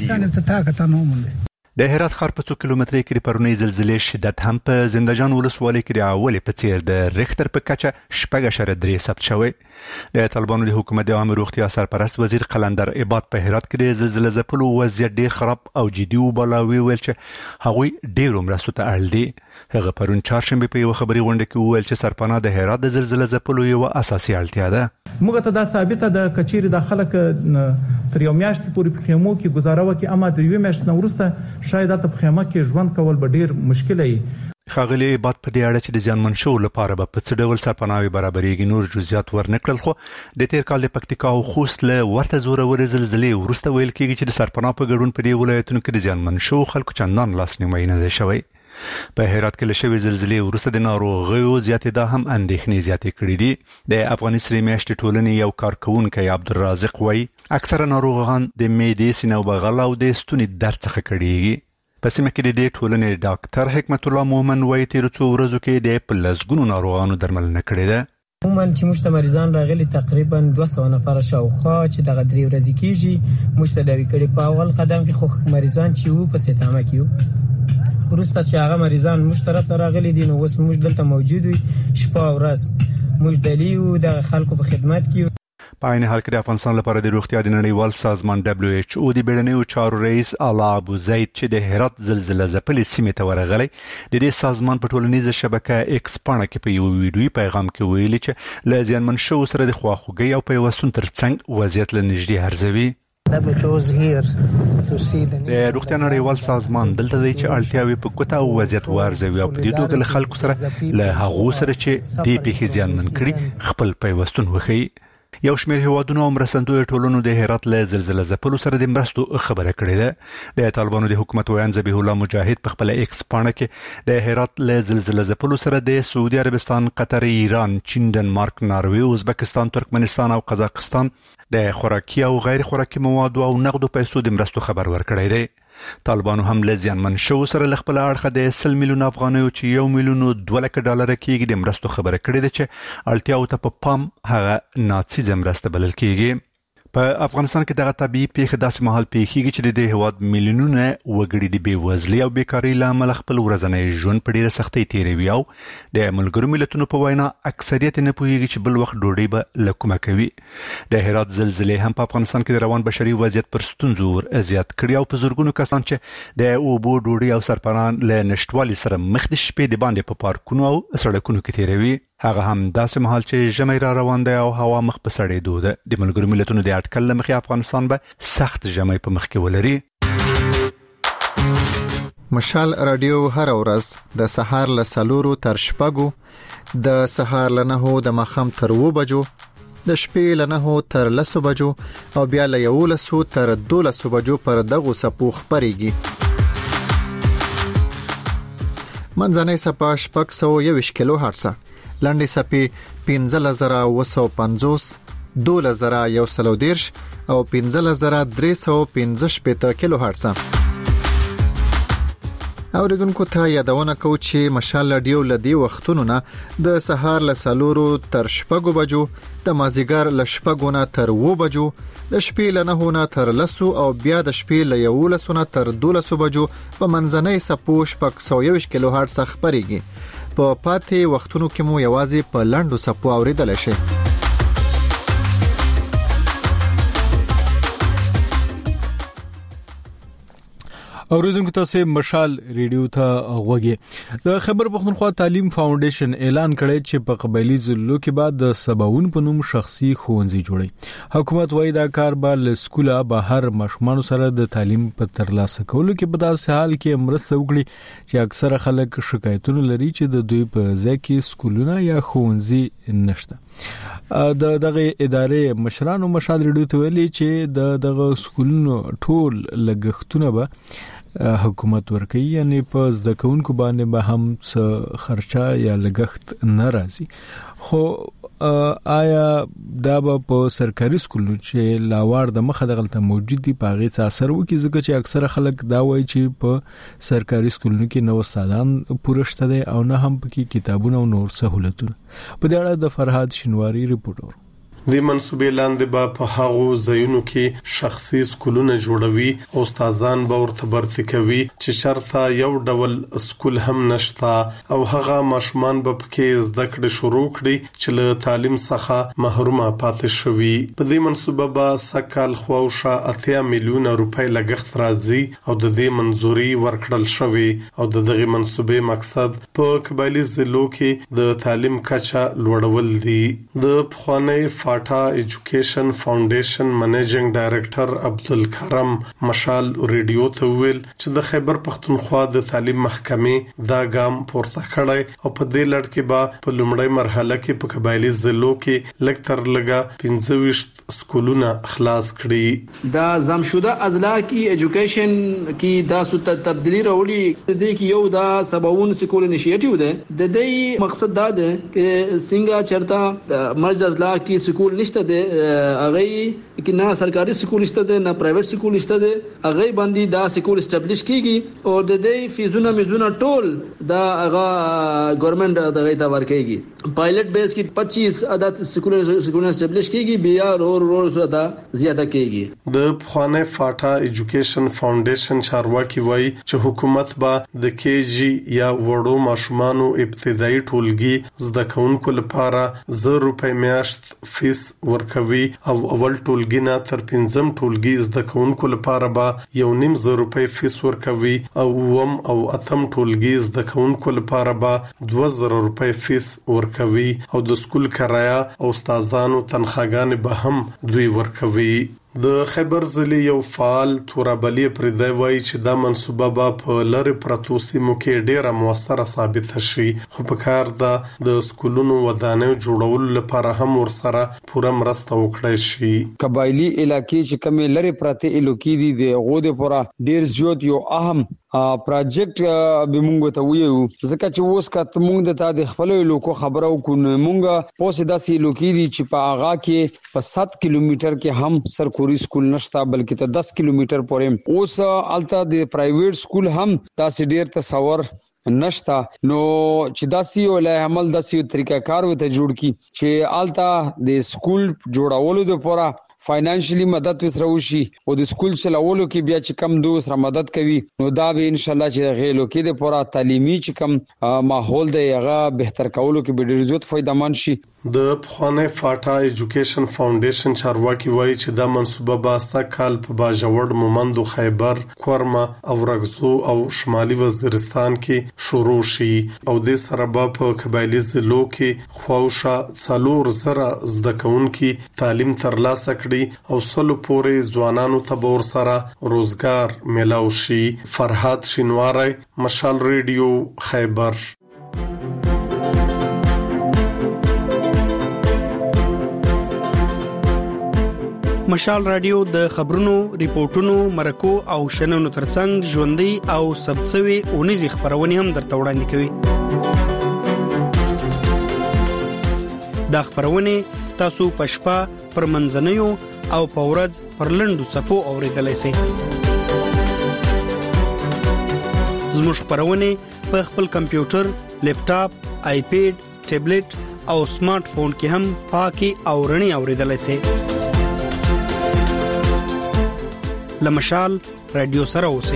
یوازې. د هرات ښار په 2 کیلومترۍ کې پرونی زلزلې شدت هم په زندجان ولسوالۍ کې د اولې په څیر د ریختر په کچه 6.3 ثبت شوی. د طالبانو د حکومت د عامه روغتیا سرپرست وزیر قلندر عباد په هرات کې د زلزلې زپلو وضعیت ډیر خراب او جدي وبلاوي ویل چې هغوی ډیر مرستو ته اړ دي. هغه پرون چهارشنبه په یو خبري غونډه کې ویل چې سرپناه د هرات د زلزلې زپلو یو اساسي اړتیا ده. موږ ته دا ثابته ده کچېر د خلک تر یو میاشتې پورې په خیمو کې گزاره وکي اما د یو میاشت نو وروسته شاید د خیمه کې ژوند کول به ډیر مشکل وي. خاغلی بات په دې اړه چې د ځانمن شو لپاره به په څه ډول سرپناوي برابرېږي نور جزئیات ورنکړل خو د تیر کال د پکتیکا او خوست له ورته زوروري زلزلې ورسته ویل کېږي چې د سرپنا په ګډون په دې ولایتونو کې د ځانمن شو خلکو چندان لاسنیوي نه شوی. په هرات کې له شوی زلزلې ورسته د ناروغیو زیاتېدا هم اندېښنې زیاتې کړې دي. د افغاني سرې میاشتې ټولنې یو کارکونکی عبدالرازق وایي اکثره ناروغان د معدې سینه او بغل او د ستوني درد څخه کړېږي. په سیمه کې د دې ټولنې ډاکټر حکمت الله مومن وایي تیر څو ورځو کې د په لسګونو ناروغانو درملنه کړې ده. عموما چې موږ ته مریضان راغلي تقریبا 200 نفر شاوخوا چې دغه 3 ورځې کېږي موږ ته دا وکړي په اول قدم کې خو مریضان چې وو په ستامه کې ورسته چې هغه مریضان مشترک راغلي دي نو اوس موږ دلته موجود یو شپه او ورځ موږ دلیو د خلکو په خدمت کې په عین حال کې د افغانستان لپاره د روغتیا د نړیوال سازمان WHO د بیړنیو چارو رئیس اعلی ابو زید چې د هرات زلزلې ځپلې سیمې ته ورغلی د دې سازمان په ټولنیزه شبکه ایکس پاڼه کې په یو ویډیوي پیغام کې ویلي چې له زیانمن شوو سره د خواخوږۍ او پیوستون ترڅنګ وضعیت له نږدې ارزوي. د روغتیا نړیوال سازمان دلته دی چې اړتیاوې په ګوته او وضعیت وارزوي او په دې توګه له خلکو سره له هغو سره چې دې پیښې زیانمن کړي خپل پیوستون وښيي. یو شمېر هیوادونو او مرستندویو ټولنو د هرات له زلزلې ځپلو سره د مرستو خبره کړې ده. د طالبانو د حکومت ویان ذبیح الله مجاهد په خپل ایکس پاڼه کې د هرات له زلزلې ځپلو سره د سعودي عربستان، قطر، ایران، چین، ډنمارک، ناروې، ازبکستان، ترکمنستان او قزاقستان د خوراکي او غیر خوراکي موادو او نقدو پیسو د مرستو خبر ورکړی دی. طالبانو هم له زیانمن شوو سره له خپل اړخه د 100 میلیون افغانیو چې $1,200,000 کېږي د مرستو خبره کړې ده چې اړتیاو ته په پام هغه ناڅیزه مرسته بلل کېږي. په افغانستان کې دغه طبيعي پیښه داسې مهال پیښیږي چې د هیواد میلیونونه وګړي د بیوزلۍ او بیکارۍ له امله خپل ورځنی ژوند په ډیره سختۍ تیروي او د ملګرو ملتونو په وینا اکثریت نه پوهیږي چې بل وخت ډوډۍ به له کومه کوي. د هرات زلزلې هم په افغانستان کې د روان بشري وضعیت پر ستونزو ور زیات کړی او په زورګونو کسان چې د اوبو، ډوډۍ او سرپناه له نشټوالي سره مخ د شپې د باندې په پارکونو او سړکونو کې تیروي. هغه هم داسې مهال چې ژمی را روان دی او هوا مخ په سړېدو ده. د ملګرو ملتونو د اټکل له مخې افغانستان به سخت ژمی په مخ کې ولري. مشال رادیو هر ورځ د سهار له 4 تر 6 د سهار له 9 د ماښام تر 2 بجو د شپې له 9 تر 10 بجو او بیا له 11 تر 12 بجو پر دغه سپو خبريږي. منځنۍ سپا 621 کیلو هرتز، لنډي سپي 15950، 2130 او 15315 کیلو هرتز. اوریدونکو ته یادونه کوم چې مشال رادیو لدی وختونو نه د سهار له 4 تر 6 بجو، د مازیګر له 6 نه تر 2 بجو، د شپې له 9 نه تر 10 او بیا د شپې له 11 نه تر 12 بجو په منځنۍ سپو 621 کیلو هرتز خبريږي. په پاتې وختونو کې مو یوازې په لنډو سپو اوریدل شي. اوریدونکو تاسو مشال ریډیو ته غوږی. د خیبر پختونخوا تعلیم فاونډیشن اعلان کړی چې په قبایلی ضلعو کې بعد د سباون په نوم شخصي ښوونځي جوړي. حکومت وايي دا کار به له سکوله بهر ماشومان سره د تعلیم په ترلاسه کولو کې په داسې حال کې مرسته وکړي چې اکثره خلک شکایتونه لري چې د دوی په ځای کې سکولونه یا ښوونځي نشته. د دغه ادارې مشرانو مشال ریډیو ته ویلي چې دغه سکولونو ټول لګښتونه به حکومت ورکوي، یعنی په زده کوونکو باندې به هم څه خرچه یا لګښت نه راځي. خو آیا دا به په سرکاري سکولونو چې لاوړ د مخه دغلته موجود دي په هغې څه اثر وکړي؟ ځکه چې اکثره خلک دا وایي چې په سرکاري سکولونو کې نه استادان پوره شته دي او نه هم پکې کتابونه او نور سہولتونه. په دې اړه د فرهاد شینواری ریپورټ. د منسوبې لاندې به په هغو ځایونو کې شخصي سکولونه جوړوي او استادان به ورته برتي کوي چې شرطه یو ډول سکول هم نشته او هغه ماشومان به پکې زده کړې شروع کړي چې له تعلیم څخه محرومه پاتې شوي. په دې منسوبه به سکهال خواوشا 80 میلیون روپۍ لګښت راځي او د دې منځوري ورکړل شوی او د دغه منسوبې مقصد په قبایلی ضلعو کې د تعلیم کچه لوړول دي. د پخوانی فاټا ایجوکیشن فاونډیشن منیجینګ ډایریکټر عبدالکرم مشال ریډیو ته ویل چې د خیبر پختونخوا د تعلیم محکمې دا ګام پورته کړی او په دې لړ کې به په لومړی مرحله کې په قبایلی ضلعو کې لږ تر لږه 25 سکولونه خلاص کړي. دا زمشوده اضلاع کې ایجوکیشن کې دا ست تبدیلی راوړي. د دې کې یو دا سباون سکول انیشیټیو ده. د دې مقصد دا ده چې څنګه چرته مرز اضلاع کې سکول نشته دی هغه کې نه سرکاري سکول نشته دی نه پرایویټ سکول نشته دی هغه باندې دا سکول اسټابلیش کیږي او د دې فیزونه میزونه ټول دا هغه ګورنمنت دغه ته ورکیږي پایلټ بیس کې 25 عدد سکولونه اسټابلیش کیږي بیا اور سره زیاته کیږي د پخوانه فاټا ایجوکیشن فاونډیشن چارواکي وایي چې حکومت به د کېجی یا وړو ماشومانو ابتدایي ټولګي زده کوونکو لپاره 1,000 روپۍ میاشت فیس ورکوي او اول ټولګي نه تر 5م ټولګي زده کوونکو لپاره به 1,500 روپۍ فیس ورکوي او 8م او 8م ټولګي زده کوونکو لپاره به 2,000 روپۍ فیس ورکوي او د سکول کرایه او استادانو تنخواګانې به هم دوی ورکوي. د خیبر ضلع یو فعال تورابلی پردای وایي چې دا منصوبه به په لری پرتو سیمو کې ډیره موثره ثابت شي خو په کار ده د سکولونو ودانیو جوړولو لپاره هم ورسره پوره مرسته وکړي شي. قبایلی علاقې چې کوم لری پرته الوکی دي د غوډه پورا ډیر زیات یو اهم پروجیکټ به مونږ ته ویو ځکه چې اوس کته مونږ د خپل لوکو خبرو کو مونږ پوسې داسې لوکی دي چې په اغا کې په 7 کیلومتر کې هم سرکوري سکول نشتا بلکې ته 10 کیلومتر پورې اوس الته د پرایویټ سکول هم تاسو ډیر تصور نشتا نو چې داسې ولای عمل داسې طریقہ کار وته جوړ کی چې الته د سکول جوړولو لپاره فاینانشلی مدد وسره وشي او د سکول چلولو کې بیا چې کم دوه سره مدد کوي نو دا به ان شاء الله چې غیلو کې د پورا تعلیمي چې کم ماحول دی هغه بهتر کولو کې به ډیر زیات فائدمن شي. د پخوانه فاټا ایجوکیشن فاونډیشن چارواکي وایي چې دا منصوبه به سکهال په باجوړ مومندو خیبر کورما او رغزو او شمالي وزیرستان کې شروع شي او د سره په قبایلی ضلعو کې خواوشه 4,000 زده کوونکي تعلیم ترلاسه کړي او سلو پورې ځوانانو ته به ورسره روزګار ملاو شي. فرحات شینواری مشال ریډیو خیبر. مشال رادیو د خبرونو، ریپورتونو، مرکو او شننو ترڅنګ ژوندۍ او ثبتسوي اونیزي خبرونه هم درته وړاندې کوي. دا خبرونه تاسو پښپا پر منځنیو او پورز پر لندو صفو اوریدلای شئ. زموږ خبرونه په خپل کمپیوټر، لیپټاپ، آیپیډ، ټابلیټ او سمارټ فون کې هم پاکي او رڼي اوریدلای شئ. لمشال رادیو سره اوسئ.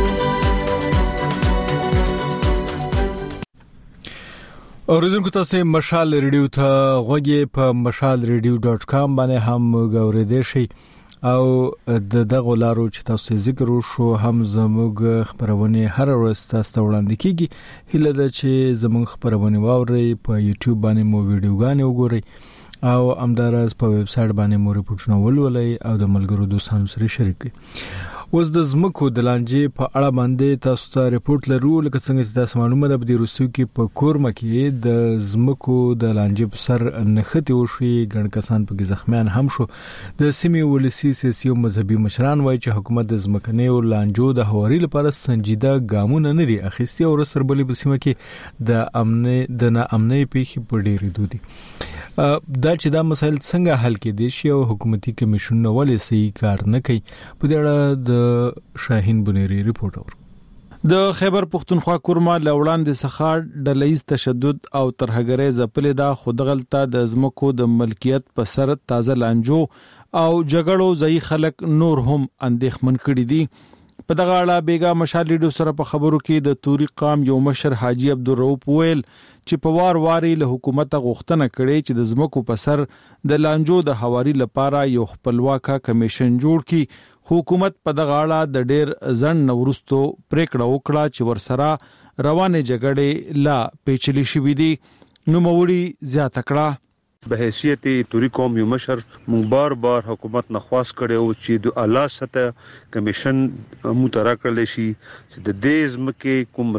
اوریدونکو تاسو مشال ریډیو ته غوږی په mashalradio.com باندې هم غوړېدئ شئ او د دغه لارو چې تاسو ذکر وشو هم زموږ خبرونه هر ورځ تاسو وړاندې کیږي. هله د چې زموږ خبرونه واوري په یوټیوب باندې مو ویډیوګانې وګورئ او امدارز په ویب سټ باندې مو ریپورتونه ولولئ او د ملګرو دوستانو سره شریک کړئ. اوس د زمکو د لانجې په اړه باندې تاسو ته ریپورت لرو لکه څنګه چې تاسو معلومه ده د روسیې کې په کورما کې د زمکو د لانجې په سر نختی وشي ګڼ کسان په زخمیان هم شو. د سیمې ولسی سیاسي او مذهبي مشران وایي چې حکومت د زمکنیو لانجو د هواري لپاره سنجیده ګامونه نه دي اخیستي او سربلې په سیمه کې د ناامنۍ پیښې په ډېرې دودي. دا چې دا مسایل څنګه حل کېدي شي او حکومتي کمیشنونه ولې صحیح کار نه کوي په دې اړه د شاهین بنيري ریپورت اور. د خیبر پختونخوا کورما لوړاندې څخه ډلهیز تشدد او ترهګرۍ ځپلې دا خودغلطه د زمکو د ملکیت په سر تازه لانجو او جګړو ځای خلک نور هم اندېښمن کړي دي. په دغه اړه بیګا مشال ریډیو سره په خبرو کې د توري قام یو مشر حاجی عبدالرؤف ویل چې په وار له حکومت غوښتنه کړي چې د زمکو په سر د لانجو د حواري لپاره یو خپلواک کمیشن جوړ کړي. حکومت په دغه اړه د ډېر ځن نورستو پریکړه وکړه چې ورسره روانه جګړې لا پیچلي شوې دي. نو موري زیاته کړه به حیثیت توري قوم یو مشر مون بار حکومت نه خواست کړو چې د اعلی سطح کمیشن مترا کړل شي چې د دې ځمکې کوم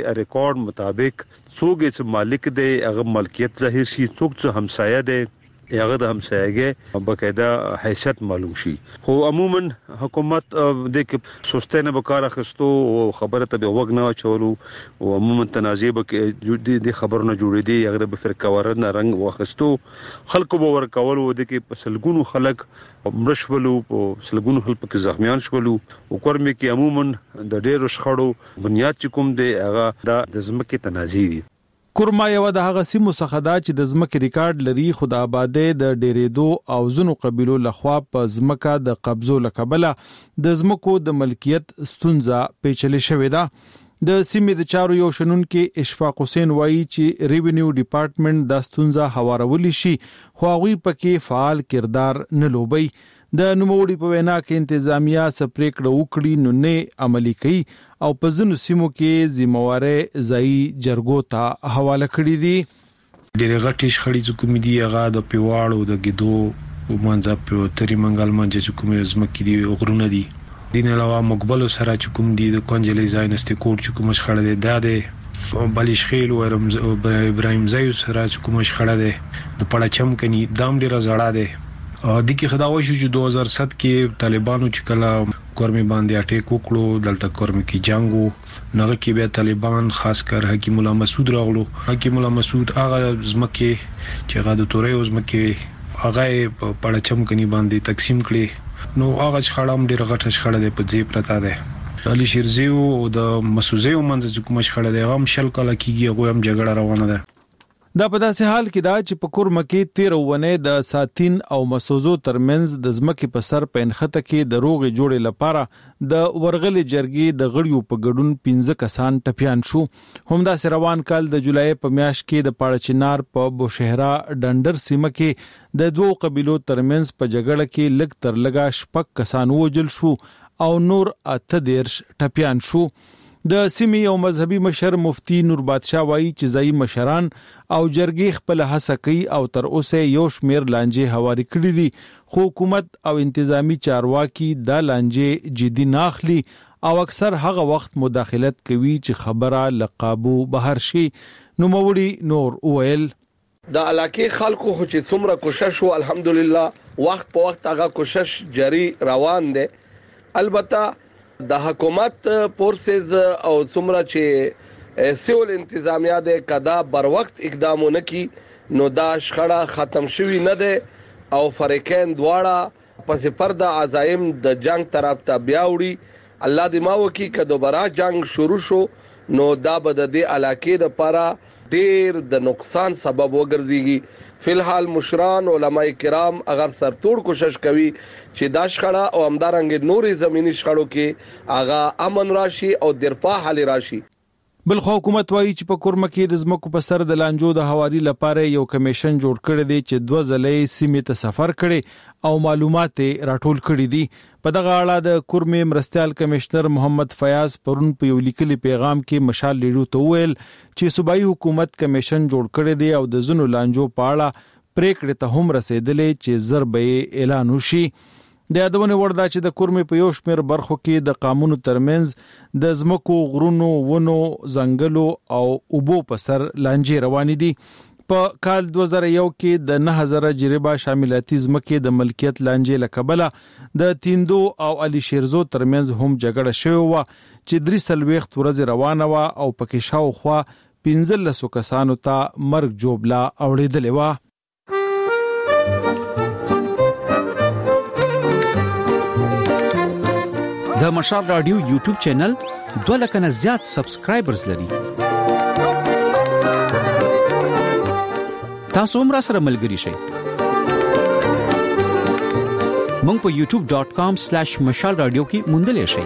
ریکارډ مطابق څوک چې مالک دی هغه ملکیت ظاهر شي څوک چې همسایه دی هغه د همسایګي بقاعده حیثیت معلوم شي. خو عموما حکومت د کې سوستنه به کار اخستو او خبره ته به وګنا چولو او عموما تنازع به د خبرونه جوړې دي هغه به فرقوارنه رنگ واخستو خلکو به ورکول و د کې پسلګونو خلک مرشولو او سلګونو خلک کې زخمیان شولو او کورمه کې عموما د ډېرو شخړو بنیاد چې کوم دی هغه د زمکه تنازع دي. کورما یو د هغه سیمو څخه دا چې د زمکه ریکارډ لري خو د آبادې د ډېرېدو او ځینو قبیلو لخوا په زمکه د قبضو لکبله د زمکو د ملکیت ستونزه پیچلې شوې ده. د سیمې د چارو یو شنونکو اشفاق حسین وایي چې ریونیو ډپارټمنټ د ستونزه هوارولې شي خو هغه پکې فعال کردار نه لوبي. د نوموړي په وینا کې انتظامیه سپریکړه وکړي نو نه عملی کوي او په ځینو سیمو کې ذمہواره ځای جرګو ته حواله کړې دي. ډېر غټي شخړې کوم دي هغه د پیواړو د ګیدو منځ په تری منګل منځ کوم زمکې دي غرونه دي. دین علاوه مقبل سره کوم دي د کونجلې ځای نستې کوټ چې کوم شخړه ده د بلیش خیل او ابراهیم زایو سره کوم شخړه ده د پړچم کني دام ډیره زړه ده. د کی خداوي شو چې 2007 کې طالبانو چې کله کورمي باندې اٹیک وکړو دلته کورمي کې جنگو نغه کې به طالبان خاص کر حکیم الله مسعود راغلو. حکیم الله مسعود هغه زمکه چې هغه د تورې زمکه هغه پړچم کني باندې تقسیم کړي نو هغه شخړم ډیر غټه شخړه ده په ځې پرتا ده. علي شیرزیو او د مسوزیو منځ کوم شخړه ده هم شل کله کېږي هغه هم جګړه روانه ده. دا په داسې حال کې دا چې په کورمه کې 13 ونې د ساتین او مسوزو ترمنځ د زمکه په سر په انخته کې د روغې جوړې لپاره د ورغلې جرګې د غړیو په ګډون 15 کسان ټپيان شو. همدا روان کال د جولای په میاشت کې د پاړچنار په بوشهرا ډنډر سیمه کې د دوه قبيلو ترمنځ په جګړه کې لګ تر لګا شپږ کسان وژل شو او نور 18 ټپيان شو. د سیمې یو مذهبي مشر مفتی نور بادشاه وایي چې ځای مشران او جرګې خپل هڅه کوي او تر اوسه یو شمیر لانجې هواري کړې دي خو حکومت او انتظامی چارواکي دا لانجې جدي نه اخلي او اکثر هغه وخت مداخلت کوي چې خبره لقابو بهر شي. نو موري نور اویل د علاقې خلکو خو چې څومره کوشش وو الحمدلله وخت په وخت هغه کوشش جاری روان دي. البته د حکومت فورسز او څومره چې سیول انتظامیه د کدا بر وخت اقدامونه کی نو دا شخړه ختم شوی نه ده او فریقین دواړه پس پرده عزایم د جنگ طرف ته بیا وړي. الله دې ما وکي که دوباره جنگ شروع شو نو دا به د دې علاقې لپاره ډیر د نقصان سبب وګرځيږي. فلحال مشران علماء کرام اگر سرتوړ کوشش کوي چې دا شخړه او همدارنګ نوري زميني شخړو کې آغا امن راشي او درپا حل راشي. بل خو حکومت وایي چې په کورمه کې د زمکو په سر د لانجو د حواري لپاره یو کمیشن جوړ کړی دی چې 2 ځلې سیمې ته سفر کړي او معلومات راټول کړي دي. په دغه اړه د کورمې مرستيال کمشنر محمد فیاض پرون په یو لیکلي پیغام کې مشال لیډو ته ویل چې صوبایي حکومت کمیشن جوړ کړی دی او د زونو لانجو په اړه پریکړه ته هم رسیدلې چې ضربې اعلان وشي. د یادونه وردا چې د کورمې په یو شمیر برخو کې د قانون ترمنځ د زمکو غرونو ونو زنګلو او اوبو په سر لانجې روان دي. په کال 2001 کې د 9000 جریبه شاملاتي زمکې د ملکیت لانجې لکبله د تیندو او علي شیرزو ترمنځ هم جګړه شوې و چې 3 ورځې روانه و او پکې شاوخوا 15 کسانو ته مرګ جوړلا اوړېدلې و. د مشال رادیو یوټیوب چینل 2 لک نه زیات سبسکرایبرز لري. تاسو هم را سره ملګري شئ. مونږ په youtube.com/mashal radio کې موندلې شئ.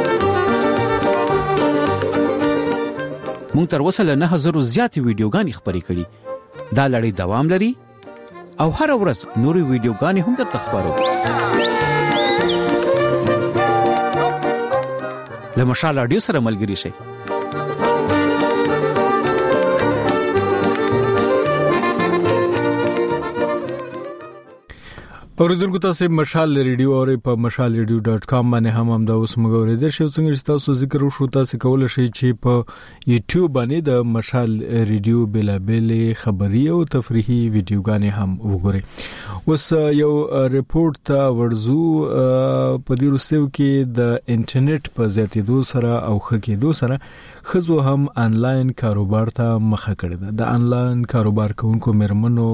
مونږ تر اوسه له 9000 زیات ویډیوګانې خبرې کړې. دا لړۍ دوام لري او هر ورځ نوري ویډیوګانې هم درته خبرو. له مشال رادیو سره ملګري شئ. اوریدونکو تاسو مشال ریډیو او په mashalradio.com باندې هم دا اوس مګورئ د شو څنګه تاسو ذکر وشو تاسو کول شي چې په یوټیوب باندې د مشال ریډیو بلابل خبري او تفریحي ویډیوګانې هم وګورئ. اوس یو ریپورت ته ورزو په دې وروستیو کې د انټرنیټ په زیاتېدو سره او خکېدو سره خزو هم انلاین کاروبار ته مخه کړی ده. د انلاین کاروبار کوونکو مرمنو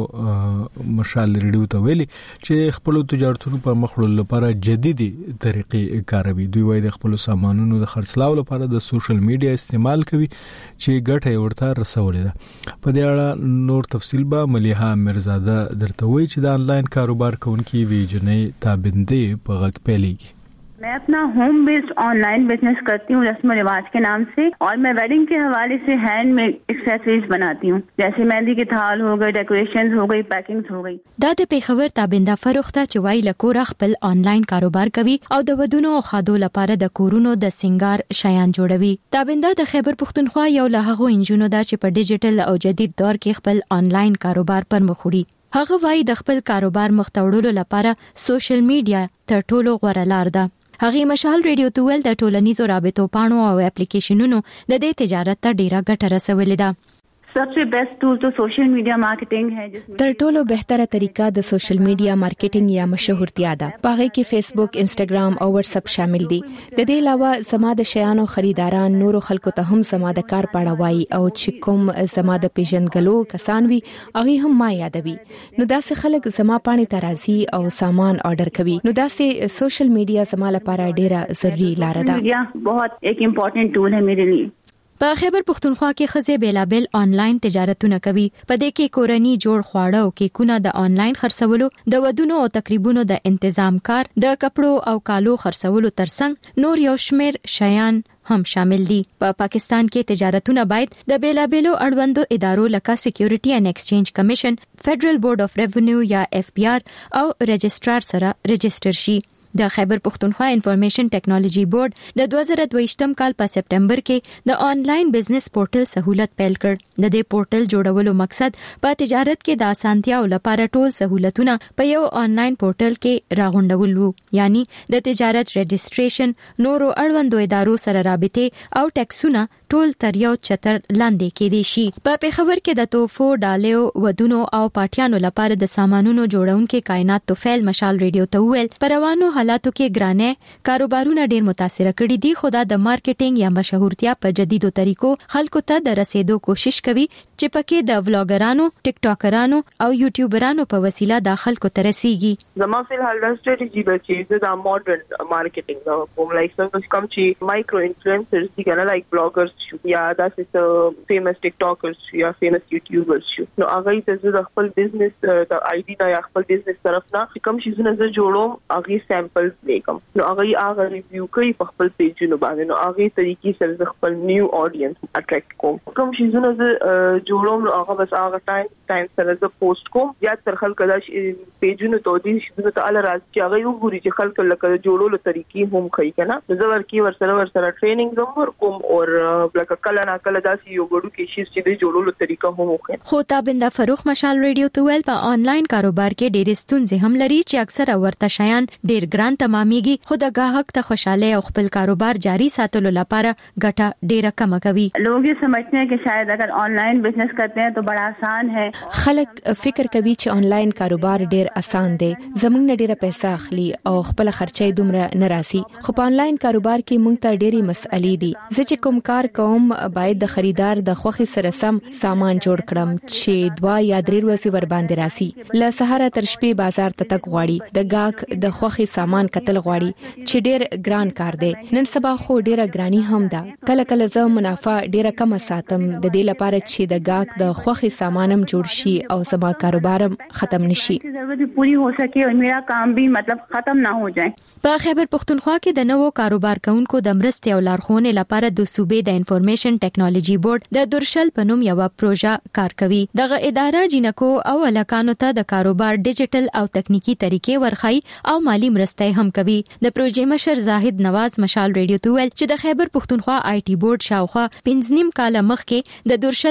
مشال ریډیو ته ویلي چې خپل تجارتونو پر مخ وړلو لپاره جديدي طریقې کاروي. دوی وايي د خپل سامانونو د خرڅلاو لپاره د سوشل میډیا استعمال کوي چې ګټه ورته رسولې ده. په دې اړه نور تفصیل به مليحه مرزاده درته وایي چې د انلاین کاروبار کوونکي ویجنې تابندې په غږ پیلېږي. मैं अपना होम बेस्ड ऑनलाइन बिजनेस करती हूँ रस्म रिवाज के नाम से, और मैं वेडिंग के हवाले से हैंडमेड एक्सेसरीज बनाती हूँ, जैसे मेहंदी के थाल हो गए, डेकोरेशंस हो गई, पैकिंग्स हो गई. دا د پیښور تابنده فروخته چې وای لکور خپل آنلاین کاروبار کوي او د ودونو او خادو لپاره د کورونو د سنگار شیان جوړوي. تابنده د خیبر پښتونخوا یو له هغو انجونو ده چې په ډیجیټل او جدید دور کې خپل آنلاین کاروبار پر مخ وړي. هغه وای د خپل کاروبار مختوړلو لپاره سوشل میډیا تر ټولو غوره لار ده. هغه مشال ریډیو تول د ټولنیزو رابطو پاڼو او اپلیکیشنونو د دې تجارت ته ډیره ګټه رسولې ده. सबसे बेस्ट टूल तो सोशल मीडिया मार्केटिंग है, जिसमें تر ټولو بهتره طریقه د سوشل میډیا مارکیټینګ یا مشهورتیا ده. پاغه کې فیسبوک، انسټاګرام او واتس اپ شامل دي. د دې علاوه زما د شیانو خریداران نورو خلکو ته هم زما د کار پاړه وایي او چې کوم زما د پیژنګلو کسان وي هغه هم ما یادوي. نو داسې خلک زما پاڼې ته راځي او سامان آرډر کوي. نو داسې سوشل میډیا زما لپاره ډیره ضروري لار ده. میډیا بہت ایک امپورټنٹ ټول ہے میرے لیے. په خیبر پښتونخوا کې خزه بیلابل آنلاین تجارتونه کوي. په دې کې کورنی جوړ خواړه او کیکونه د آنلاین خرڅولو، د ودونو او تقریبونو د تنظیم کار، د کپړو او کالو خرڅولو ترڅنګ نور یو شمیر شیان هم شامل دي. په پاکستان کې تجارتونه باید د بیلابلو اړوندو ادارو لکه سکیورټي اینڈ ایکسچینج کمیشن، فدرل بورډ اف ریونیو یا FBR او رجسترار سره رجستر شي. د خیبر پښتونخوا انفارمیشن ټیکنالوژي بورډ د 2022م کال په سپټمبر کې د آنلاین بزنس پورټل سہولت پیل کړ. د دې پورټل جوړولو مقصد په تجارت کې د اسانتیا لپاره ټول سہولتونه په یو آنلاین پورټل کې راغونډول وو، یعنی د تجارت رجستریشن، نورو اړوندو ادارو سره رابطه او ټیکسونه ټول تر یو چتر لاندې کېدي شي. په پیښور کې د توفو، ډالیو، ودونو او پارټیانو لپاره د سامانونو جوړونکو کائنات توفیل مشال ریډیو ته ویل پروانو حالاتو کې ګرانه کاروبارونه ډیر متاثر کړي دي، خو دا د مارکیټینګ یا مشهورتیا په جديدو طریقو خلکو ته د رسیدو کوشش کوي چې پکې د ولاګرانو، ټیک ټاکرانو او یوټیوبرانو په وسیله د خلکو ته رسیږي. زما په حال د سټریټیجی بچي د ماډرن مارکیټینګ دا کوم لایک څنګه کوم چې مایکرو انفلوئنسرز دي کنه لایک بلاګرز شو یا داسې فیمس ټیک ټاکرز یا فیمس یوټیوبرز شو. نو هغه ته د خپل بزنس د آی ډی یا خپل بزنس طرف نه کوم شي زونه جوړوم هغه سیمپلز لیکم. نو هغه ریویو کوي په خپل پیجونو باندې. نو هغه طریقې سره خپل نیو اډینس اټریکټ کوم. کوم شي زونه جوړوم نو هغه بس هغه ټایم سره ز پوسټ کوم یا تر خلک دا پیجونو ته دي چې ته ال راځي چې هغه وګوري چې خلک لکه جوړولو طریقې هم کوي کنه. زه ورکی ورسره ټریننګ زمور کوم او لکه کله نه کله داسې یو غړو کې شي چې د جوړولو طریقه هم وکړي. خو تابنده فروخ مشال ریډیو ته ویل په آنلاین کاروبار کې ډېر ستونزې هم لري چې اکثره ورته شیان ډېر ګران تمامېږي، خو د گاهک ته خوشاله او خپل کاروبار جاری ساتلو لپاره ګټه ډېره کم کوي. लोग ये समझते हैं कि शायद अगर ऑनलाइन बिजनेस करते हैं तो बड़ा आसान है. خلک فکر کوي چې آنلاین کاروبار ډېر آسان دی، زموږ نه ډېره پیسې اخلي او خپل خرچې دومره نه راسي. خو په آنلاین کاروبار کې موږ ته ډېری مسئلې دي. زه چې کوم کار کوم باید د خریدار د خوخي سره سم سامان جوړ کړم چې 2 یا 3 ورځې ور باندې راسي. له سهار تر شپې بازار ته تک غواړي، د گاهک د خوخي سامان کتل غواړي چې ډېر ګران کار دی. نن سبا خو ډېره ګرانی هم ده. کله کله زه منافع ډېره کم ساتم د دې لپاره چې د گاهک د خوخي سامانم جوړ شي او زما کاروبارم ختم نشي. ضرورت پوری हो सके और मेरा काम भी मतलब ختم ना हो जाए. په خیبر پښتونخوا کې د نوو کاروبار کوونکو د مرستې او لارښوونې لپاره د صوبې د انفارمیشن ټیکنالوژي بورډ د درشل په نوم یو پروژه کار کوي. دغه اداره جنکو او الکانو ته د کاروبار ډیجیټل او تکنیکی طریقې ورخای او مالی مرستې هم کوي. د پروژې مشر زاهد نواز مشال ریډیو ته ویل چې د خیبر پښتونخوا آی ټي بورډ شاوخوا 15 کال مخکې د درشل پروژه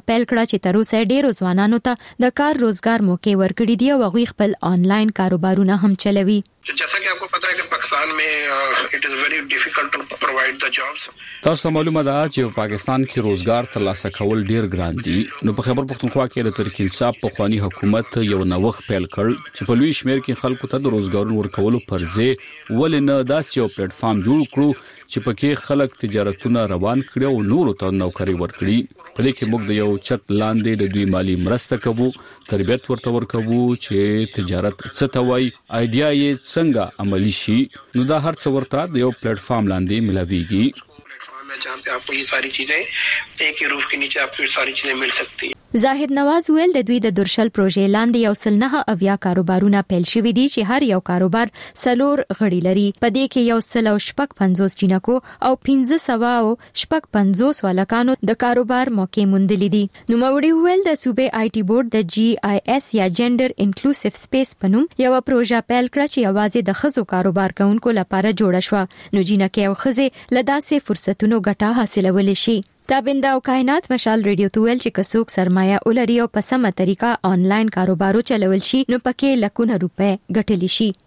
پیل کړه چې تر اوسه ډېرو ځوانانو ته د کار روزګار موقع ورکړي دي او هغوی خپل آنلاین کاروبارونه هم چلوي. जैसा कि आपको पता है कि पाकिस्तान में it is very difficult to provide the jobs. تاسو معلومه ده چې په پاکستان کې روزګار ترلاسه کول ډیر ګران دي. نو په خیبر پختونخوا کې د ترکیه صاحب په خواني حکومت یو نوښت پیل کړ چې په لوی شمیر کې خلکو ته د روزګارونو ورکولو پرځې ولنه داسې یو پلیټ فارم جوړ کړو چې پکې خلک تجارتونه روان کړي او نورو ته نوکری ورکړي. په دې کې موږ د یو چت لاندې د دوی مالی مرسته کوو، تربیت ورته ورکوو چې تجارت څه ته وایي، ایډیا یې څنګه عملی شي. نو دا هر څه ورته د یو پلیټ فارم لاندې ملاويږي जहाँ पे आपको ये सारी चीजें एक ही रूफ के नीचे आपको ये सारी चीजें मिल सकती हैं. زاهد نواز ویل د دوی د درشل پروژې لاندې یو سلنه اویا کاروبارونه پیل شوي دي چې هر یو کاروبار سلور غړي لري. په دې کې یو سل او شپږ 50 جنکو او 1500 او شپږ 50 ولکانو د کاروبار موقع موندلې دي. نو موري ویل د صوبې آی ټي بورډ د GIS یا جندر انکلوسیو سپیس پنوم یو پروژه پیل کړه چې یوازې د خزو کاروبار کوونکو لپاره جوړه شوه. نو جنکه او خزه لداسې فرصتونو ګټه حاصلول شي. تابنده او کائنات مشال ریډیو تویل چې کڅوک سرمایه ولري او په سمه طریقه آنلاین کاروبارو چلول شي نو پکې لکونه روپے ګټلی شي.